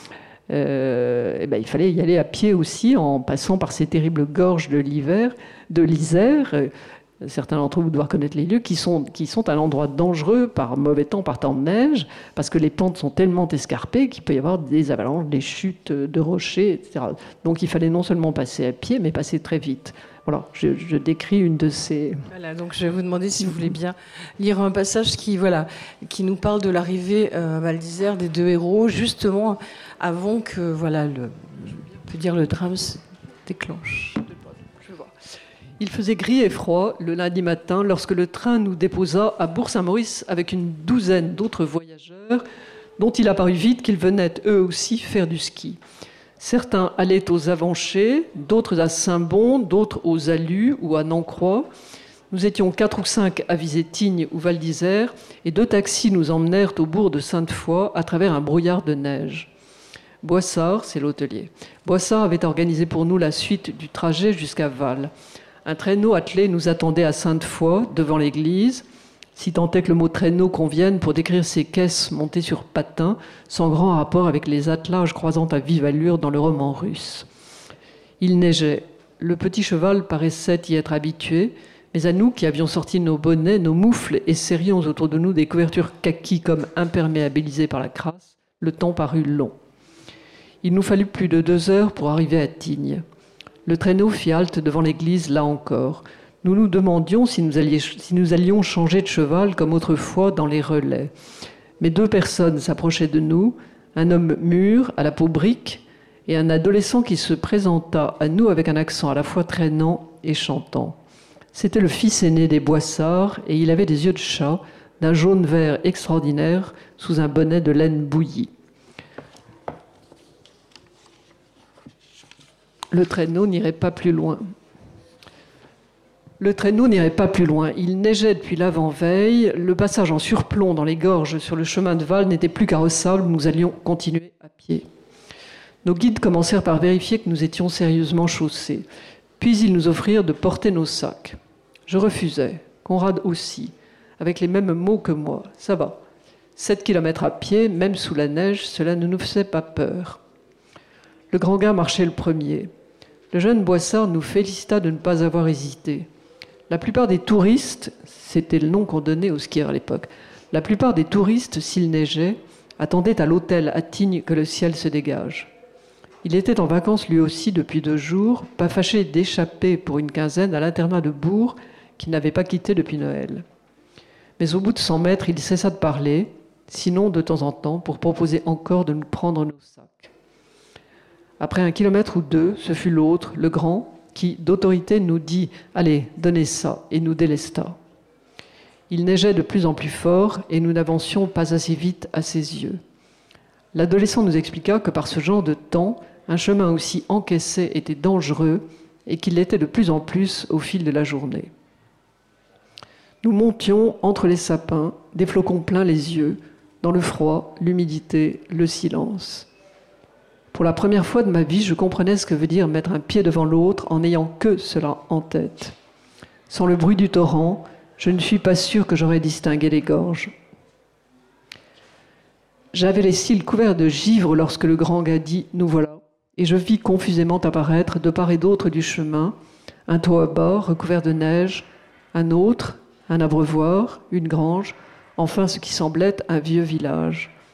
C: il fallait y aller à pied aussi, en passant par ces terribles gorges de l'Isère. Certains d'entre vous doivent connaître les lieux, qui sont un endroit dangereux par mauvais temps, par temps de neige, parce que les pentes sont tellement escarpées qu'il peut y avoir des avalanches, des chutes de rochers, etc. Donc il fallait non seulement passer à pied, mais passer très vite. Voilà, je décris une de ces...
A: Voilà, donc je vais vous demander si vous voulez bien lire un passage qui nous parle de l'arrivée à Val d'Isère des deux héros, justement avant que le drame se déclenche.
C: Il faisait gris et froid le lundi matin lorsque le train nous déposa à Bourg-Saint-Maurice avec une douzaine d'autres voyageurs dont il apparut vite qu'ils venaient eux aussi faire du ski. Certains allaient aux Avanchers, d'autres à Saint-Bon, d'autres aux Alus ou à Nancroix. Nous étions 4 ou 5 à viser Tignes ou Val d'Isère et 2 taxis nous emmenèrent au bourg de Sainte-Foy à travers un brouillard de neige. Boissard, c'est l'hôtelier. Boissard avait organisé pour nous la suite du trajet jusqu'à Val. Un traîneau attelé nous attendait à Sainte-Foy, devant l'église, si tant est que le mot traîneau convienne pour décrire ces caisses montées sur patins, sans grand rapport avec les attelages croisant à vive allure dans le roman russe. Il neigeait. Le petit cheval paraissait y être habitué, mais à nous qui avions sorti nos bonnets, nos moufles et serrions autour de nous des couvertures kaki comme imperméabilisées par la crasse, le temps parut long. Il nous fallut plus de 2 heures pour arriver à Tignes. Le traîneau fit halte devant l'église, là encore. Nous nous demandions si nous allions changer de cheval comme autrefois dans les relais. Mais 2 personnes s'approchaient de nous, un homme mûr, à la peau brique, et un adolescent qui se présenta à nous avec un accent à la fois traînant et chantant. C'était le fils aîné des Boissards, et il avait des yeux de chat, d'un jaune vert extraordinaire, sous un bonnet de laine bouillie. Le traîneau n'irait pas plus loin. Il neigeait depuis l'avant-veille. Le passage en surplomb dans les gorges sur le chemin de Val n'était plus carrossable. Nous allions continuer à pied. Nos guides commencèrent par vérifier que nous étions sérieusement chaussés. Puis ils nous offrirent de porter nos sacs. Je refusais. Conrad aussi, avec les mêmes mots que moi. Ça va. 7 kilomètres à pied, même sous la neige, cela ne nous faisait pas peur. Le grand gars marchait le premier. Le jeune Boissard nous félicita de ne pas avoir hésité. La plupart des touristes, c'était le nom qu'on donnait aux skieurs à l'époque, la plupart des touristes, s'il neigeait, attendaient à l'hôtel à Tignes que le ciel se dégage. Il était en vacances lui aussi depuis 2 jours, pas fâché d'échapper pour une quinzaine à l'internat de Bourg qu'il n'avait pas quitté depuis Noël. Mais au bout de 100 mètres, il cessa de parler, sinon de temps en temps pour proposer encore de nous prendre nos sacs. Après 1 kilomètre ou 2, ce fut l'autre, le grand, qui, d'autorité, nous dit « Allez, donnez ça » et nous délesta. Il neigeait de plus en plus fort et nous n'avancions pas assez vite à ses yeux. L'adolescent nous expliqua que par ce genre de temps, un chemin aussi encaissé était dangereux et qu'il l'était de plus en plus au fil de la journée. Nous montions entre les sapins, des flocons pleins les yeux, dans le froid, l'humidité, le silence. Pour la première fois de ma vie, je comprenais ce que veut dire mettre un pied devant l'autre en n'ayant que cela en tête. Sans le bruit du torrent, je ne suis pas sûre que j'aurais distingué les gorges. J'avais les cils couverts de givre lorsque le grand gars dit « Nous voilà », et je vis confusément apparaître de part et d'autre du chemin un toit à bord recouvert de neige, un autre, un abreuvoir, une grange, enfin ce qui semblait un vieux village.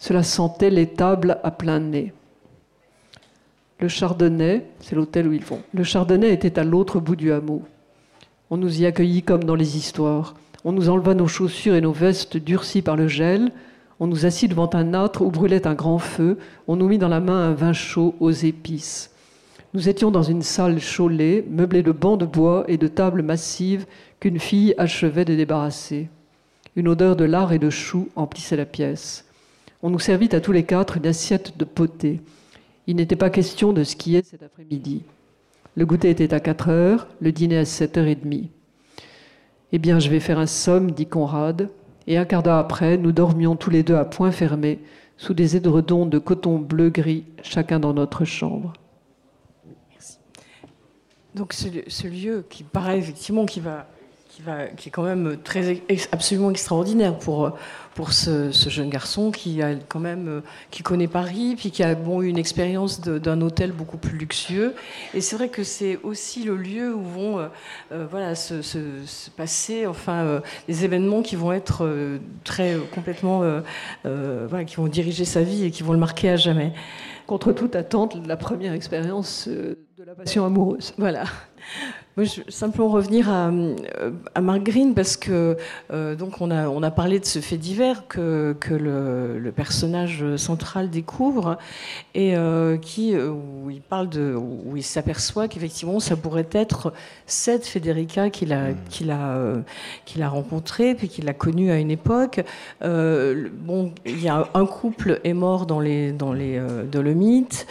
C: Cela sentait l'étable à plein nez. Le Chardonnay, c'est l'hôtel où ils vont. Le Chardonnay était à l'autre bout du hameau. On nous y accueillit comme dans les histoires. On nous enleva nos chaussures et nos vestes durcies par le gel. On nous assit devant un âtre où brûlait un grand feu. On nous mit dans la main un vin chaud aux épices. Nous étions dans une salle chaulée, meublée de bancs de bois et de tables massives qu'une fille achevait de débarrasser. Une odeur de lard et de choux emplissait la pièce. On nous servit à tous les quatre une assiette de potée. Il n'était pas question de skier cet après-midi. Le goûter était à 4 heures, le dîner à 7h30. « Eh bien, je vais faire un somme, dit Conrad. » Et un quart d'heure après, nous dormions tous les deux à poings fermés, sous des édredons de coton bleu-gris, chacun dans notre chambre.
A: Merci. Donc ce lieu qui paraît effectivement qui est quand même absolument extraordinaire pour ce jeune garçon qui a quand même qui connaît Paris puis qui a eu une expérience d'un hôtel beaucoup plus luxueux, et c'est vrai que c'est aussi le lieu où vont se passer des événements qui vont être très complètement qui vont diriger sa vie et qui vont le marquer à jamais.
C: Contre toute attente, la première expérience de la passion amoureuse.
A: Voilà. Moi, je veux simplement revenir à Mark Greene parce que donc on a parlé de ce fait divers que le personnage central découvre et où il s'aperçoit qu'effectivement ça pourrait être cette Federica qu'il a rencontrée puis qu'il a connue à une époque. Il y a un couple est mort dans les Dolomites.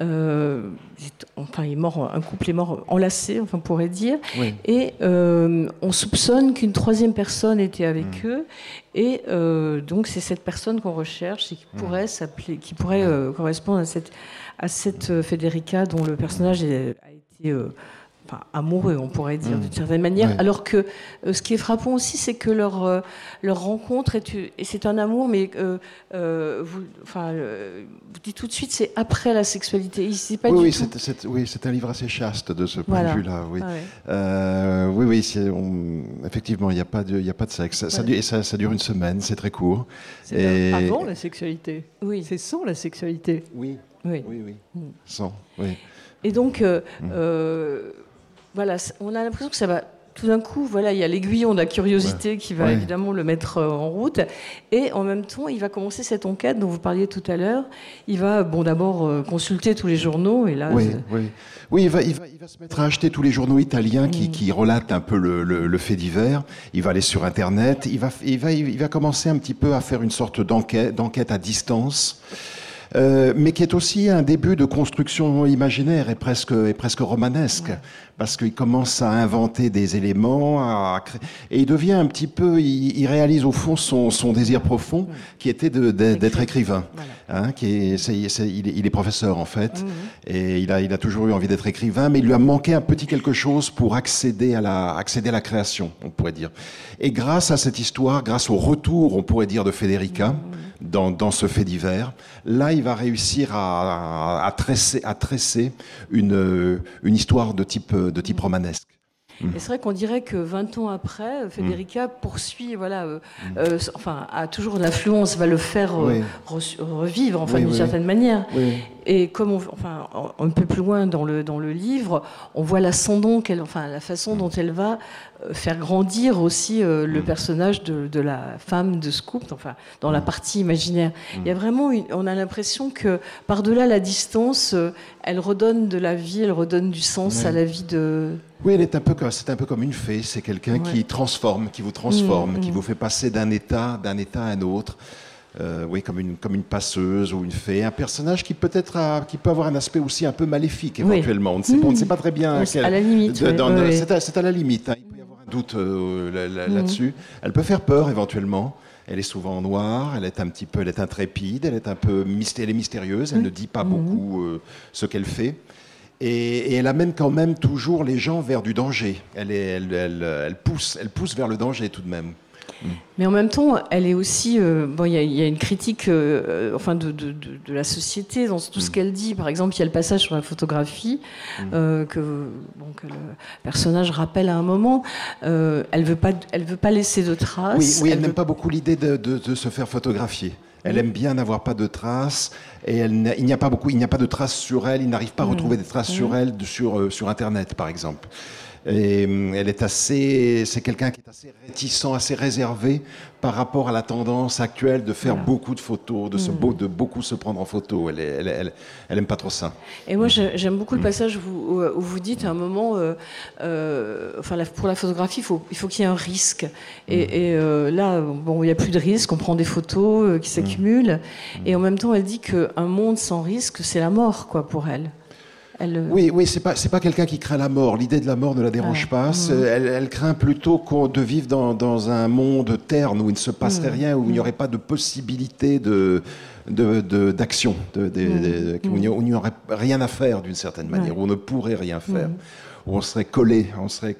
A: Un couple est mort enlacé, on pourrait dire. Oui. Et on soupçonne qu'une troisième personne était avec eux. Et donc c'est cette personne qu'on recherche et qui pourrait correspondre à cette Federica dont le personnage a été amoureux, on pourrait dire, d'une certaine manière. Oui. Alors que ce qui est frappant aussi, c'est que leur rencontre et c'est un amour, mais vous dites tout de suite, c'est après la sexualité. C'est pas du tout.
B: C'est un livre assez chaste de ce point de vue-là. Oui, ah ouais. Effectivement, il n'y a pas de sexe. Ça dure une semaine, c'est très court.
C: C'est avant la sexualité.
A: Oui.
C: C'est sans la sexualité.
B: Oui. Sans. Oui.
A: Et donc. On a l'impression que ça va tout d'un coup, il y a l'aiguillon de la curiosité qui va évidemment le mettre en route, et en même temps, il va commencer cette enquête dont vous parliez tout à l'heure. Il va d'abord consulter tous les journaux, et là...
B: il va se mettre à acheter tous les journaux italiens qui relatent un peu le fait divers. Il va aller sur Internet, il va commencer un petit peu à faire une sorte d'enquête à distance. Mais qui est aussi un début de construction imaginaire et presque romanesque, parce qu'il commence à inventer des éléments, et il devient un petit peu, il réalise au fond son désir profond, qui était d'être écrivain. Voilà. Il est professeur en fait, et il a toujours eu envie d'être écrivain, mais il lui a manqué un petit quelque chose pour accéder à la création, on pourrait dire. Et grâce à cette histoire, grâce au retour, on pourrait dire, de Federica, dans ce fait divers, là il va réussir à tresser une histoire de type romanesque.
A: Et c'est vrai qu'on dirait que 20 ans après, Federica poursuit, a toujours l'influence, va le faire revivre, d'une certaine manière. Oui. Et comme un peu plus loin dans le livre, on voit l'ascendant la façon dont elle va faire grandir aussi le personnage de la femme de Scoop, dans la partie imaginaire. Il y a vraiment on a l'impression que par-delà la distance, elle redonne de la vie, elle redonne du sens à la vie de...
B: Oui, c'est un peu comme une fée, c'est quelqu'un qui vous transforme, qui vous fait passer d'un état à un autre. Comme une passeuse ou une fée, un personnage qui peut avoir un aspect aussi un peu maléfique éventuellement. On ne sait pas très bien.
A: C'est à la limite.
B: C'est à la limite. Il peut y avoir un doute là-dessus. Elle peut faire peur éventuellement. Elle est souvent en noir. Elle est intrépide. Elle est mystérieuse. Elle ne dit pas beaucoup ce qu'elle fait. Et elle amène quand même toujours les gens vers du danger. Elle pousse vers le danger tout de même.
A: Mais en même temps, elle est aussi... bon, il y a une critique enfin de la société dans tout ce qu'elle dit. Par exemple, il y a le passage sur la photographie que le personnage rappelle à un moment. Elle veut pas laisser de traces.
B: Oui, elle n'aime pas beaucoup l'idée de se faire photographier. Elle aime bien n'avoir pas de traces, et il n'y a pas de traces sur elle. Il n'arrive pas à retrouver des traces sur elle sur Internet, par exemple. Et c'est quelqu'un qui est assez réticent, assez réservé par rapport à la tendance actuelle de faire beaucoup de photos, de beaucoup se prendre en photo. Elle aime pas trop ça.
A: Et moi, j'aime beaucoup le passage où vous dites à un moment, pour la photographie, il faut qu'il y ait un risque. Et là, bon, il n'y a plus de risque. On prend des photos qui s'accumulent. Et en même temps, elle dit qu'un monde sans risque, c'est la mort, quoi, pour elle.
B: Oui, c'est pas quelqu'un qui craint la mort. L'idée de la mort ne la dérange pas. Elle craint plutôt de vivre dans un monde terne où il ne se passerait rien, où il n'y aurait pas de possibilité d'action, où il n'y aurait rien à faire d'une certaine manière, où on ne pourrait rien faire, où on serait collé, on serait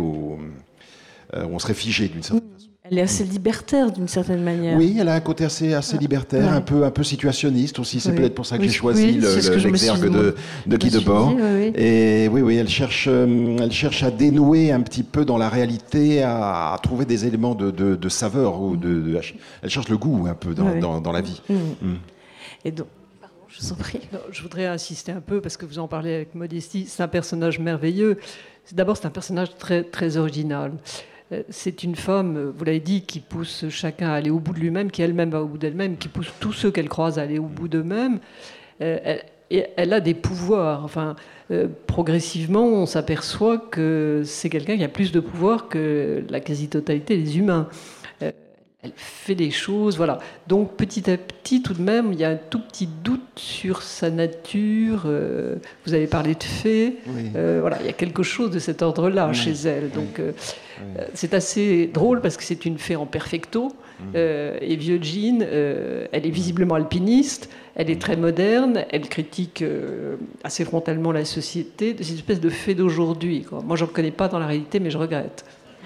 B: figé d'une certaine façon.
A: Elle est assez libertaire d'une certaine manière.
B: Oui, elle a un côté assez libertaire, un peu situationniste aussi. C'est peut-être pour ça que j'ai choisi l'exergue de Guy Debord. Et oui, elle cherche à dénouer un petit peu dans la réalité, à trouver des éléments de saveur, elle cherche le goût un peu dans la vie.
A: Et donc, je vous en prie.
C: Je voudrais insister un peu, parce que vous en parlez avec modestie, c'est un personnage merveilleux. D'abord, c'est un personnage très, très original. C'est une femme, vous l'avez dit, qui pousse chacun à aller au bout de lui-même, qui elle-même va au bout d'elle-même, qui pousse tous ceux qu'elle croise à aller au bout d'eux-mêmes. Elle a des pouvoirs. Enfin, progressivement, on s'aperçoit que c'est quelqu'un qui a plus de pouvoir que la quasi-totalité des humains. Elle fait des choses, voilà. Donc petit à petit, tout de même, il y a un tout petit doute sur sa nature. Vous avez parlé de fée. Voilà, il y a quelque chose de cet ordre-là chez elle. Donc c'est assez drôle parce que c'est une fée en perfecto. Et Vieux-Jean, elle est visiblement alpiniste. Elle est très moderne. Elle critique assez frontalement la société. C'est une espèce de fée d'aujourd'hui, quoi. Moi, je ne reconnais pas dans la réalité, mais je regrette.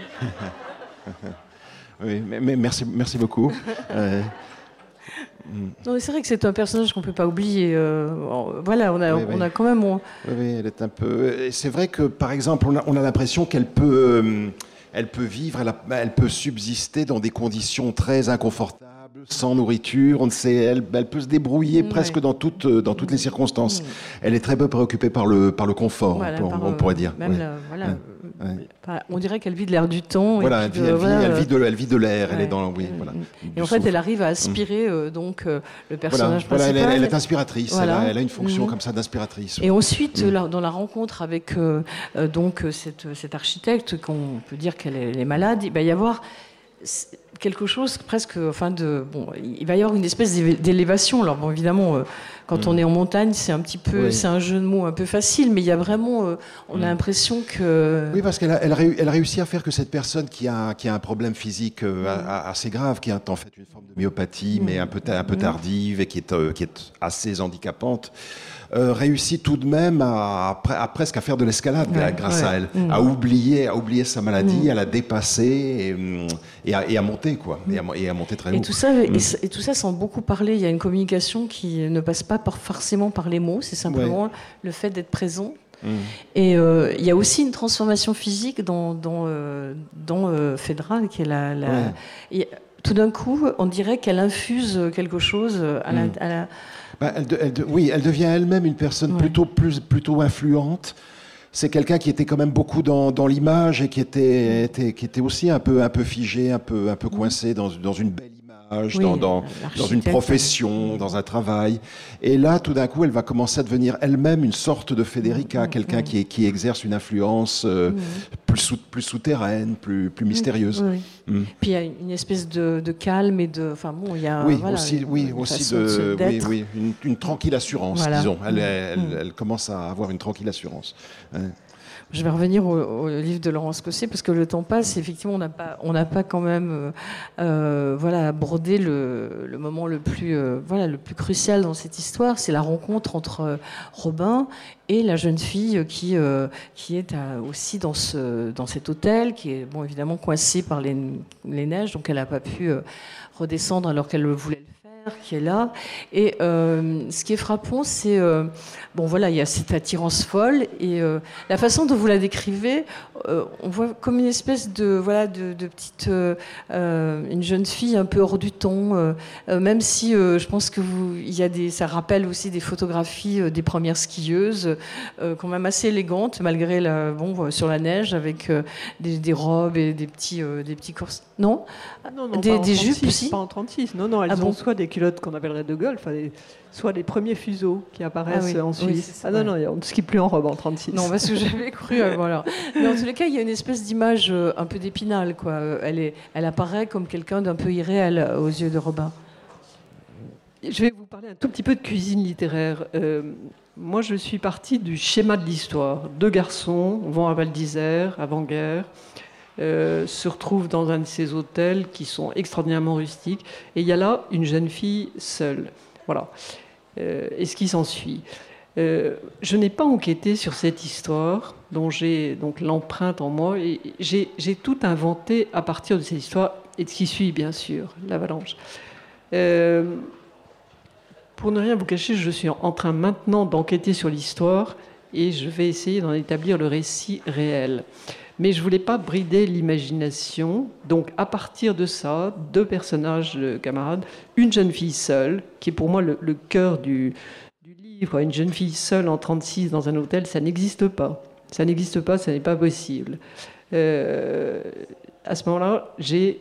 B: Oui, mais merci beaucoup.
A: Non, c'est vrai que c'est un personnage qu'on ne peut pas oublier. Voilà, on a quand même...
B: Oui, elle est un peu... C'est vrai que, par exemple, on a l'impression qu'elle peut vivre, elle peut subsister dans des conditions très inconfortables, sans nourriture. On ne sait, elle peut se débrouiller presque dans toutes les circonstances. Elle est très peu préoccupée par le confort, on pourrait dire.
A: On dirait qu'elle vit de l'air du temps.
B: Voilà, elle vit de l'air. Elle est dans
A: et en fait, elle arrive à aspirer le personnage principal.
B: Elle est inspiratrice. Voilà. Elle a une fonction comme ça d'inspiratrice.
A: Et ensuite, dans la rencontre avec cette architecte, qu'on peut dire qu'elle est malade, il va y avoir quelque chose presque, il va y avoir une espèce d'élévation. Alors bon, évidemment, quand on est en montagne, c'est un petit peu, c'est un jeu de mots un peu facile, mais il y a vraiment, on a l'impression que...
B: Oui, parce qu'elle réussit à faire que cette personne qui a un problème physique assez grave, qui a en fait une forme de myopathie, mais un peu tardive et qui est assez handicapante, réussit tout de même à presque à faire de l'escalade grâce à elle, à oublier sa maladie, à la dépasser et à monter, quoi, et à monter très haut.
A: Et tout ça sans beaucoup parler. Il y a une communication qui ne passe pas forcément par les mots, c'est simplement le fait d'être présent. Et il y a aussi une transformation physique dans Phaedra, qui est tout d'un coup, on dirait qu'elle infuse quelque chose à la...
B: Elle devient elle-même une personne plutôt influente. C'est quelqu'un qui était quand même beaucoup dans l'image et qui était aussi un peu figé, un peu coincé dans une belle image, dans une profession, dans un travail. Et là, tout d'un coup, elle va commencer à devenir elle-même une sorte de Federica, quelqu'un qui exerce une influence plus souterraine, plus mystérieuse.
A: Puis il y a une espèce de calme et de... Enfin bon, il y a...
B: une tranquille assurance, disons. Elle commence à avoir une tranquille assurance.
A: Je vais revenir au livre de Laurence Cossé, parce que le temps passe. Effectivement, on n'a pas quand même brodé abordé le moment le plus crucial dans cette histoire, c'est la rencontre entre Robin et la jeune fille qui est aussi dans cet hôtel, qui est évidemment coincée par les neiges, donc elle n'a pas pu redescendre alors qu'elle voulait le faire, qui est là. Et ce qui est frappant, c'est il y a cette attirance folle et la façon dont vous la décrivez, on voit comme une espèce de petite une jeune fille un peu hors du temps, même si je pense que ça rappelle aussi des photographies des premières skieuses, quand même assez élégantes malgré sur la neige, avec des robes et des petits corsets. Non,
C: non,
A: des jupes aussi.
C: Pas en 36. Non, elles ont soit des culottes qu'on appellerait de golf, soit les premiers fuseaux qui apparaissent en Suisse.
A: Oui,
C: non, on ne skie plus en robe en 36.
A: Non, parce que j'avais cru, voilà. Mais en tous les cas, il y a une espèce d'image un peu d'Épinal, quoi. Elle apparaît comme quelqu'un d'un peu irréel aux yeux de Robin.
C: Je vais vous parler un tout petit peu de cuisine littéraire. Moi, je suis partie du schéma de l'histoire. 2 garçons vont à Val d'Isère, avant-guerre, se retrouvent dans un de ces hôtels qui sont extraordinairement rustiques. Et il y a là une jeune fille seule. Voilà. Et ce qui s'ensuit. Je n'ai pas enquêté sur cette histoire, dont j'ai donc l'empreinte en moi. Et j'ai tout inventé à partir de cette histoire et de ce qui suit, bien sûr, l'avalanche. Pour ne rien vous cacher, je suis en train maintenant d'enquêter sur l'histoire et je vais essayer d'en établir le récit réel. Mais je ne voulais pas brider l'imagination. Donc, à partir de ça, 2 personnages de camarades, une jeune fille seule, qui est pour moi le cœur du livre. Une jeune fille seule en 36 dans un hôtel, ça n'existe pas. Ça n'existe pas, ça n'est pas possible. À ce moment-là, j'ai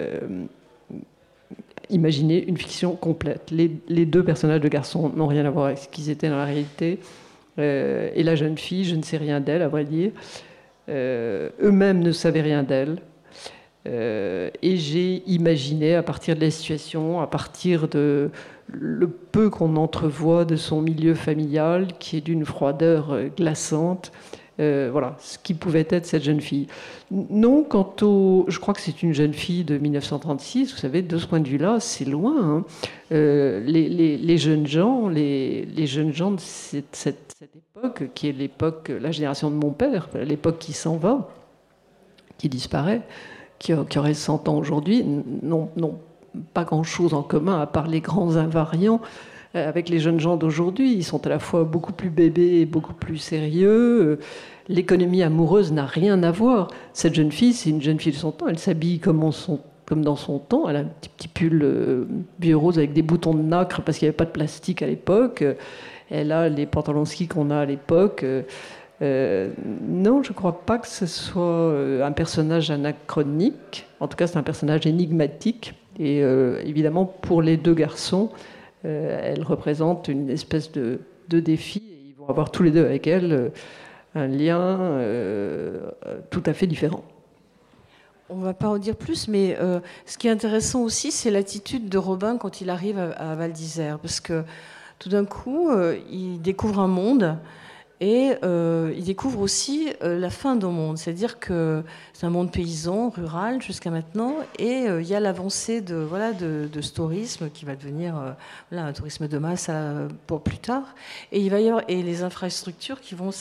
C: imaginé une fiction complète. Les 2 personnages de garçons n'ont rien à voir avec ce qu'ils étaient dans la réalité. Et la jeune fille, je ne sais rien d'elle, à vrai dire. Eux-mêmes ne savaient rien d'elle. Et j'ai imaginé, à partir de la situation, à partir de le peu qu'on entrevoit de son milieu familial, qui est d'une froideur glaçante, ce qui pouvait être cette jeune fille. Non, je crois que c'est une jeune fille de 1936, vous savez, de ce point de vue-là, c'est loin. Hein. Les jeunes gens de cette époque, qui est l'époque, la génération de mon père, l'époque qui s'en va, qui disparaît, qui aurait 100 ans aujourd'hui, n'ont pas grand-chose en commun, à part les grands invariants avec les jeunes gens d'aujourd'hui. Ils sont à la fois beaucoup plus bébés et beaucoup plus sérieux. L'économie amoureuse n'a rien à voir. Cette jeune fille, c'est une jeune fille de son temps. Elle s'habille comme dans son temps. Elle a un petit pull vieux rose avec des boutons de nacre parce qu'il n'y avait pas de plastique à l'époque. Elle a les pantalons ski qu'on a à l'époque. Non, je ne crois pas que ce soit un personnage anachronique. En tout cas, c'est un personnage énigmatique. Et évidemment, pour les 2 garçons, elle représente une espèce de défi. Et ils vont avoir tous les 2 avec elle un lien tout à fait différent.
A: On ne va pas en dire plus, mais ce qui est intéressant aussi, c'est l'attitude de Robin quand il arrive à Val d'Isère. Parce que tout d'un coup, il découvre un monde. Et il découvre aussi la fin d'un monde, c'est-à-dire que c'est un monde paysan, rural jusqu'à maintenant, et il y a l'avancée de ce tourisme qui va devenir un tourisme de masse pour plus tard. Et il va y avoir les infrastructures qui vont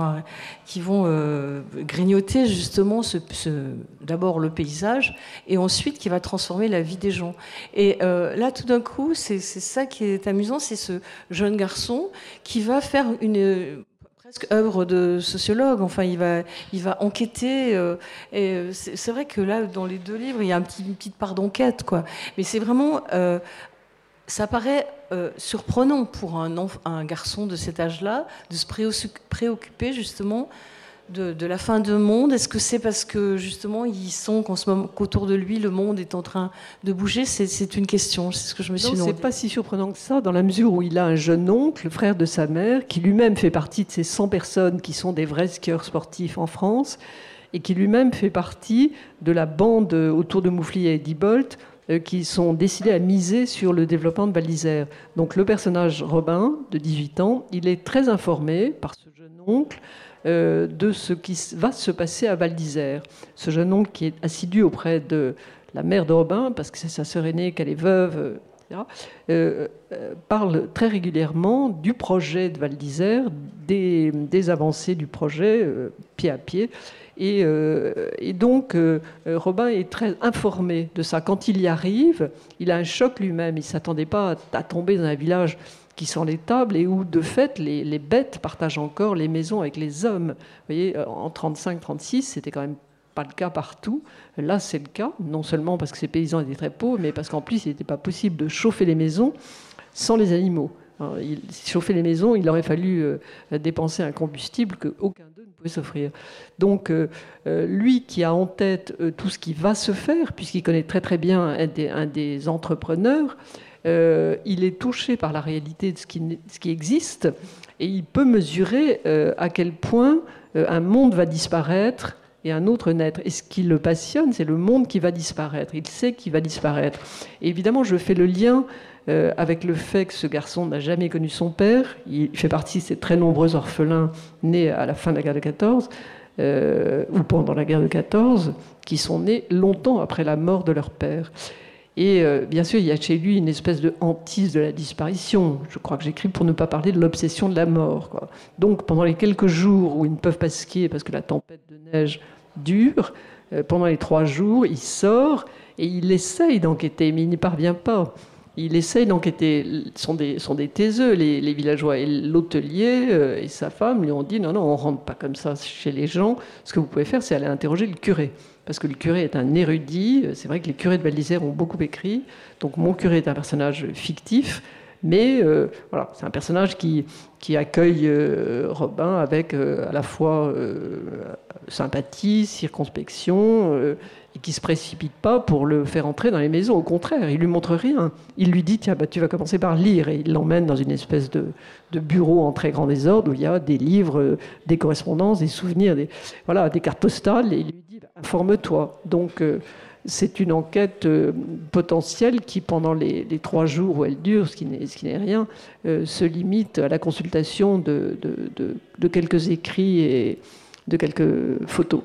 A: grignoter justement d'abord le paysage, et ensuite qui va transformer la vie des gens. Et là, tout d'un coup, c'est ça qui est amusant, c'est ce jeune garçon qui va faire une presque œuvre de sociologue. Enfin, il va enquêter. Et c'est vrai que là, dans les 2 livres, il y a une petite part d'enquête, quoi. Mais c'est vraiment, ça paraît surprenant pour un garçon de cet âge-là de se préoccuper justement de la fin du monde. Est-ce que c'est parce que justement ils sont qu'autour de lui le monde est en train de bouger? C'est une question, c'est ce que je me suis demandé.
C: Non, c'est pas si surprenant que ça, dans la mesure où il a un jeune oncle, le frère de sa mère, qui lui-même fait partie de ces 100 personnes qui sont des vrais skieurs sportifs en France, et qui lui-même fait partie de la bande autour de Mouflier et Diebolt, qui sont décidés à miser sur le développement de Val d'Isère. Donc le personnage Robin, de 18 ans, il est très informé par ce jeune oncle de ce qui va se passer à Val d'Isère. Ce jeune oncle qui est assidu auprès de la mère de Robin, parce que c'est sa sœur aînée, qu'elle est veuve, etc., parle très régulièrement du projet de Val d'Isère, des avancées du projet, pied à pied. Et donc, Robin est très informé de ça. Quand il y arrive, il a un choc lui-même. Il ne s'attendait pas à tomber dans un village qui sent l'étable et où, de fait, les bêtes partagent encore les maisons avec les hommes. Vous voyez, en 35-36, c'était quand même pas le cas partout. Là, c'est le cas, non seulement parce que ces paysans étaient très pauvres, mais parce qu'en plus, il n'était pas possible de chauffer les maisons sans les animaux. Alors, chauffer les maisons, il aurait fallu dépenser un combustible qu'aucun d'eux ne pouvait s'offrir. Donc, lui qui a en tête tout ce qui va se faire, puisqu'il connaît très très bien un des entrepreneurs, il est touché par la réalité de ce qui existe, et il peut mesurer à quel point un monde va disparaître et un autre naître. Et ce qui le passionne, c'est le monde qui va disparaître. Il sait qu'il va disparaître. Et évidemment, je fais le lien avec le fait que ce garçon n'a jamais connu son père. Il fait partie de ces très nombreux orphelins nés à la fin de la guerre de 14, ou pendant la guerre de 14, qui sont nés longtemps après la mort de leur père. Et bien sûr, il y a chez lui une espèce de hantise de la disparition. Je crois que j'écris pour ne pas parler de l'obsession de la mort, quoi. Donc, pendant les quelques jours où il ne peuvent pas skier parce que la tempête de neige dure, pendant les 3 jours, il sort et il essaye d'enquêter, mais il n'y parvient pas. Il essaye d'enquêter. Sont des taiseux, les villageois. Et l'hôtelier et sa femme lui ont dit non, on ne rentre pas comme ça chez les gens. Ce que vous pouvez faire, c'est aller interroger le curé. Parce que le curé est un érudit. C'est vrai que les curés de Val d'Isère ont beaucoup écrit. Donc mon curé est un personnage fictif. Mais voilà, c'est un personnage qui accueille Robin avec à la fois sympathie, circonspection, et qui ne se précipite pas pour le faire entrer dans les maisons. Au contraire, il lui montre rien. Il lui dit, tiens, tu vas commencer par lire. Et il l'emmène dans une espèce de bureau en très grand désordre où il y a des livres, des correspondances, des souvenirs, des cartes postales. Et il lui dit, informe-toi. Donc, c'est une enquête potentielle qui, pendant les 3 jours où elle dure, ce qui n'est rien, se limite à la consultation de quelques écrits et de quelques photos.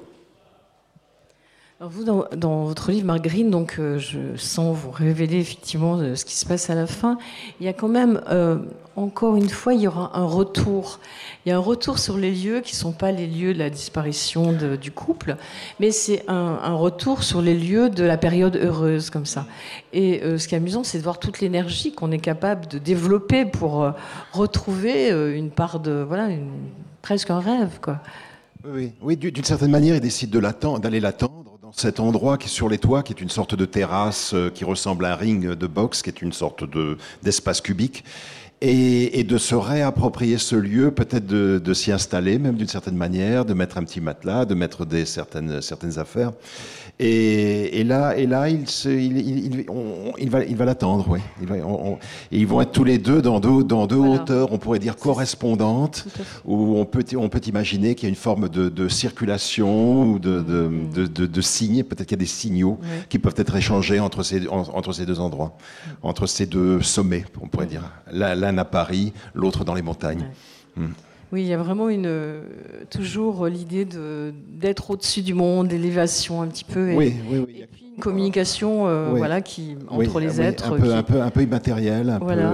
A: Alors vous, dans votre livre, Marc Greene, donc je sens vous révéler effectivement ce qui se passe à la fin. Il y a quand même, encore une fois, il y aura un retour. Il y a un retour sur les lieux qui ne sont pas les lieux de la disparition du couple, mais c'est un retour sur les lieux de la période heureuse, comme ça. Et ce qui est amusant, c'est de voir toute l'énergie qu'on est capable de développer pour retrouver une part de... Voilà, presque un rêve, quoi.
B: Oui, d'une certaine manière, il décide d'aller l'attendre dans cet endroit qui est sur les toits, qui est une sorte de terrasse qui ressemble à un ring de boxe, qui est une sorte d'espace cubique, et de se réapproprier ce lieu, peut-être de s'y installer, même d'une certaine manière, de mettre un petit matelas, de mettre certaines affaires. Et là, il va l'attendre, oui. Et ils vont être tous les deux dans deux hauteurs, on pourrait dire correspondantes, où on peut imaginer qu'il y a une forme de circulation ou de signes. Peut-être qu'il y a des signaux qui peuvent être échangés entre ces 2 endroits, entre ces 2 sommets, on pourrait dire. L'un à Paris, l'autre dans les montagnes. Ouais.
A: Oui, il y a vraiment toujours l'idée d'être au-dessus du monde, d'élévation un petit peu. Et puis une communication entre les êtres.
B: Un peu immatérielle.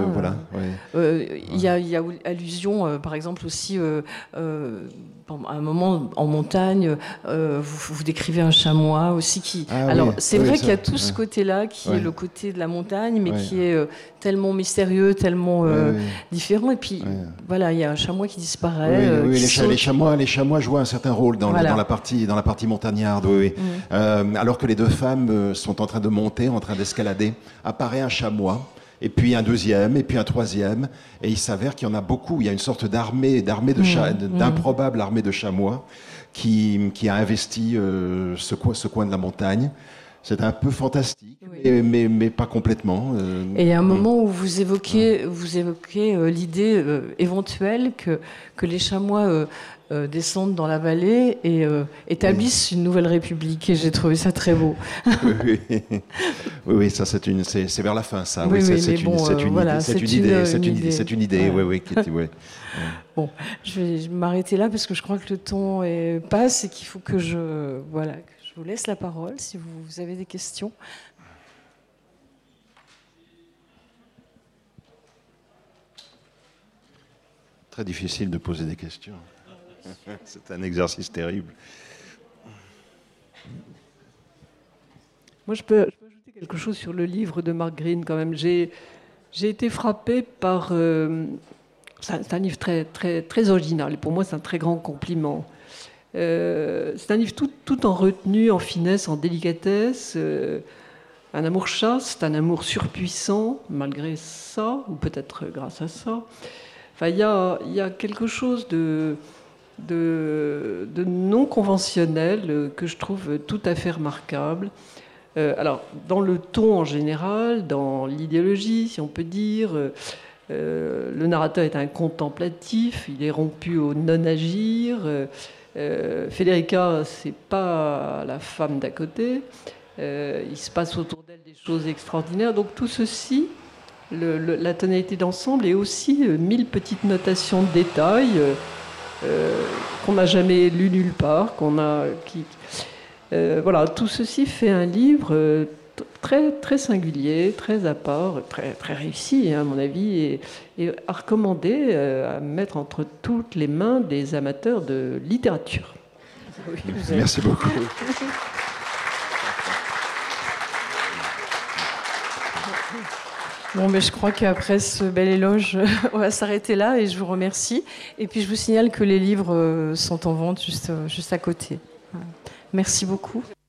A: Il y a allusion, par exemple, aussi, à un moment en montagne, vous décrivez un chamois aussi qui... c'est vrai qu'il y a tout ce côté-là qui est le côté de la montagne, mais qui est tellement mystérieux, tellement différent. Et puis, voilà, il y a un chamois qui disparaît.
B: Les chamois jouent un certain rôle dans la partie montagnarde. Alors que les 2 femmes sont en train de monter, en train d'escalader, apparaît un chamois. Et puis un deuxième, et puis un troisième, et il s'avère qu'il y en a beaucoup. Il y a une sorte d'improbable armée de chamois qui a investi ce coin de la montagne. C'est un peu fantastique, mais pas complètement.
A: Et il y a un moment où vous évoquez l'idée éventuelle que les chamois descendent dans la vallée et établissent une nouvelle république. Et j'ai trouvé ça très beau.
B: Oui, ça c'est vers la fin, ça.
A: C'est
B: une idée.
A: Bon, je vais m'arrêter là parce que je crois que le temps passe et qu'il faut que je vous laisse la parole si vous avez des questions.
B: Très difficile de poser des questions. C'est un exercice terrible.
C: Moi, je peux ajouter quelque chose sur le livre de Mark Greene quand même. J'ai été frappé par... c'est un livre très, très, très original et pour moi, c'est un très grand compliment. C'est un livre tout en retenue, en finesse, en délicatesse. Un amour chaste, un amour surpuissant, malgré ça, ou peut-être grâce à ça. Enfin, il y a quelque chose de non conventionnel que je trouve tout à fait remarquable. Alors, dans le ton en général, dans l'idéologie, si on peut dire, le narrateur est un contemplatif, il est rompu au non-agir. Federica, c'est pas la femme d'à côté. Il se passe autour d'elle des choses extraordinaires. Donc tout ceci, la tonalité d'ensemble et aussi 1000 petites notations de détails qu'on n'a jamais lues nulle part, voilà, tout ceci fait un livre très, très singulier, très à part, très, très réussi, à mon avis, et à recommander, à mettre entre toutes les mains des amateurs de littérature.
B: Oui, merci beaucoup.
A: Bon, mais je crois qu'après ce bel éloge, on va s'arrêter là et je vous remercie. Et puis je vous signale que les livres sont en vente juste à côté. Merci beaucoup.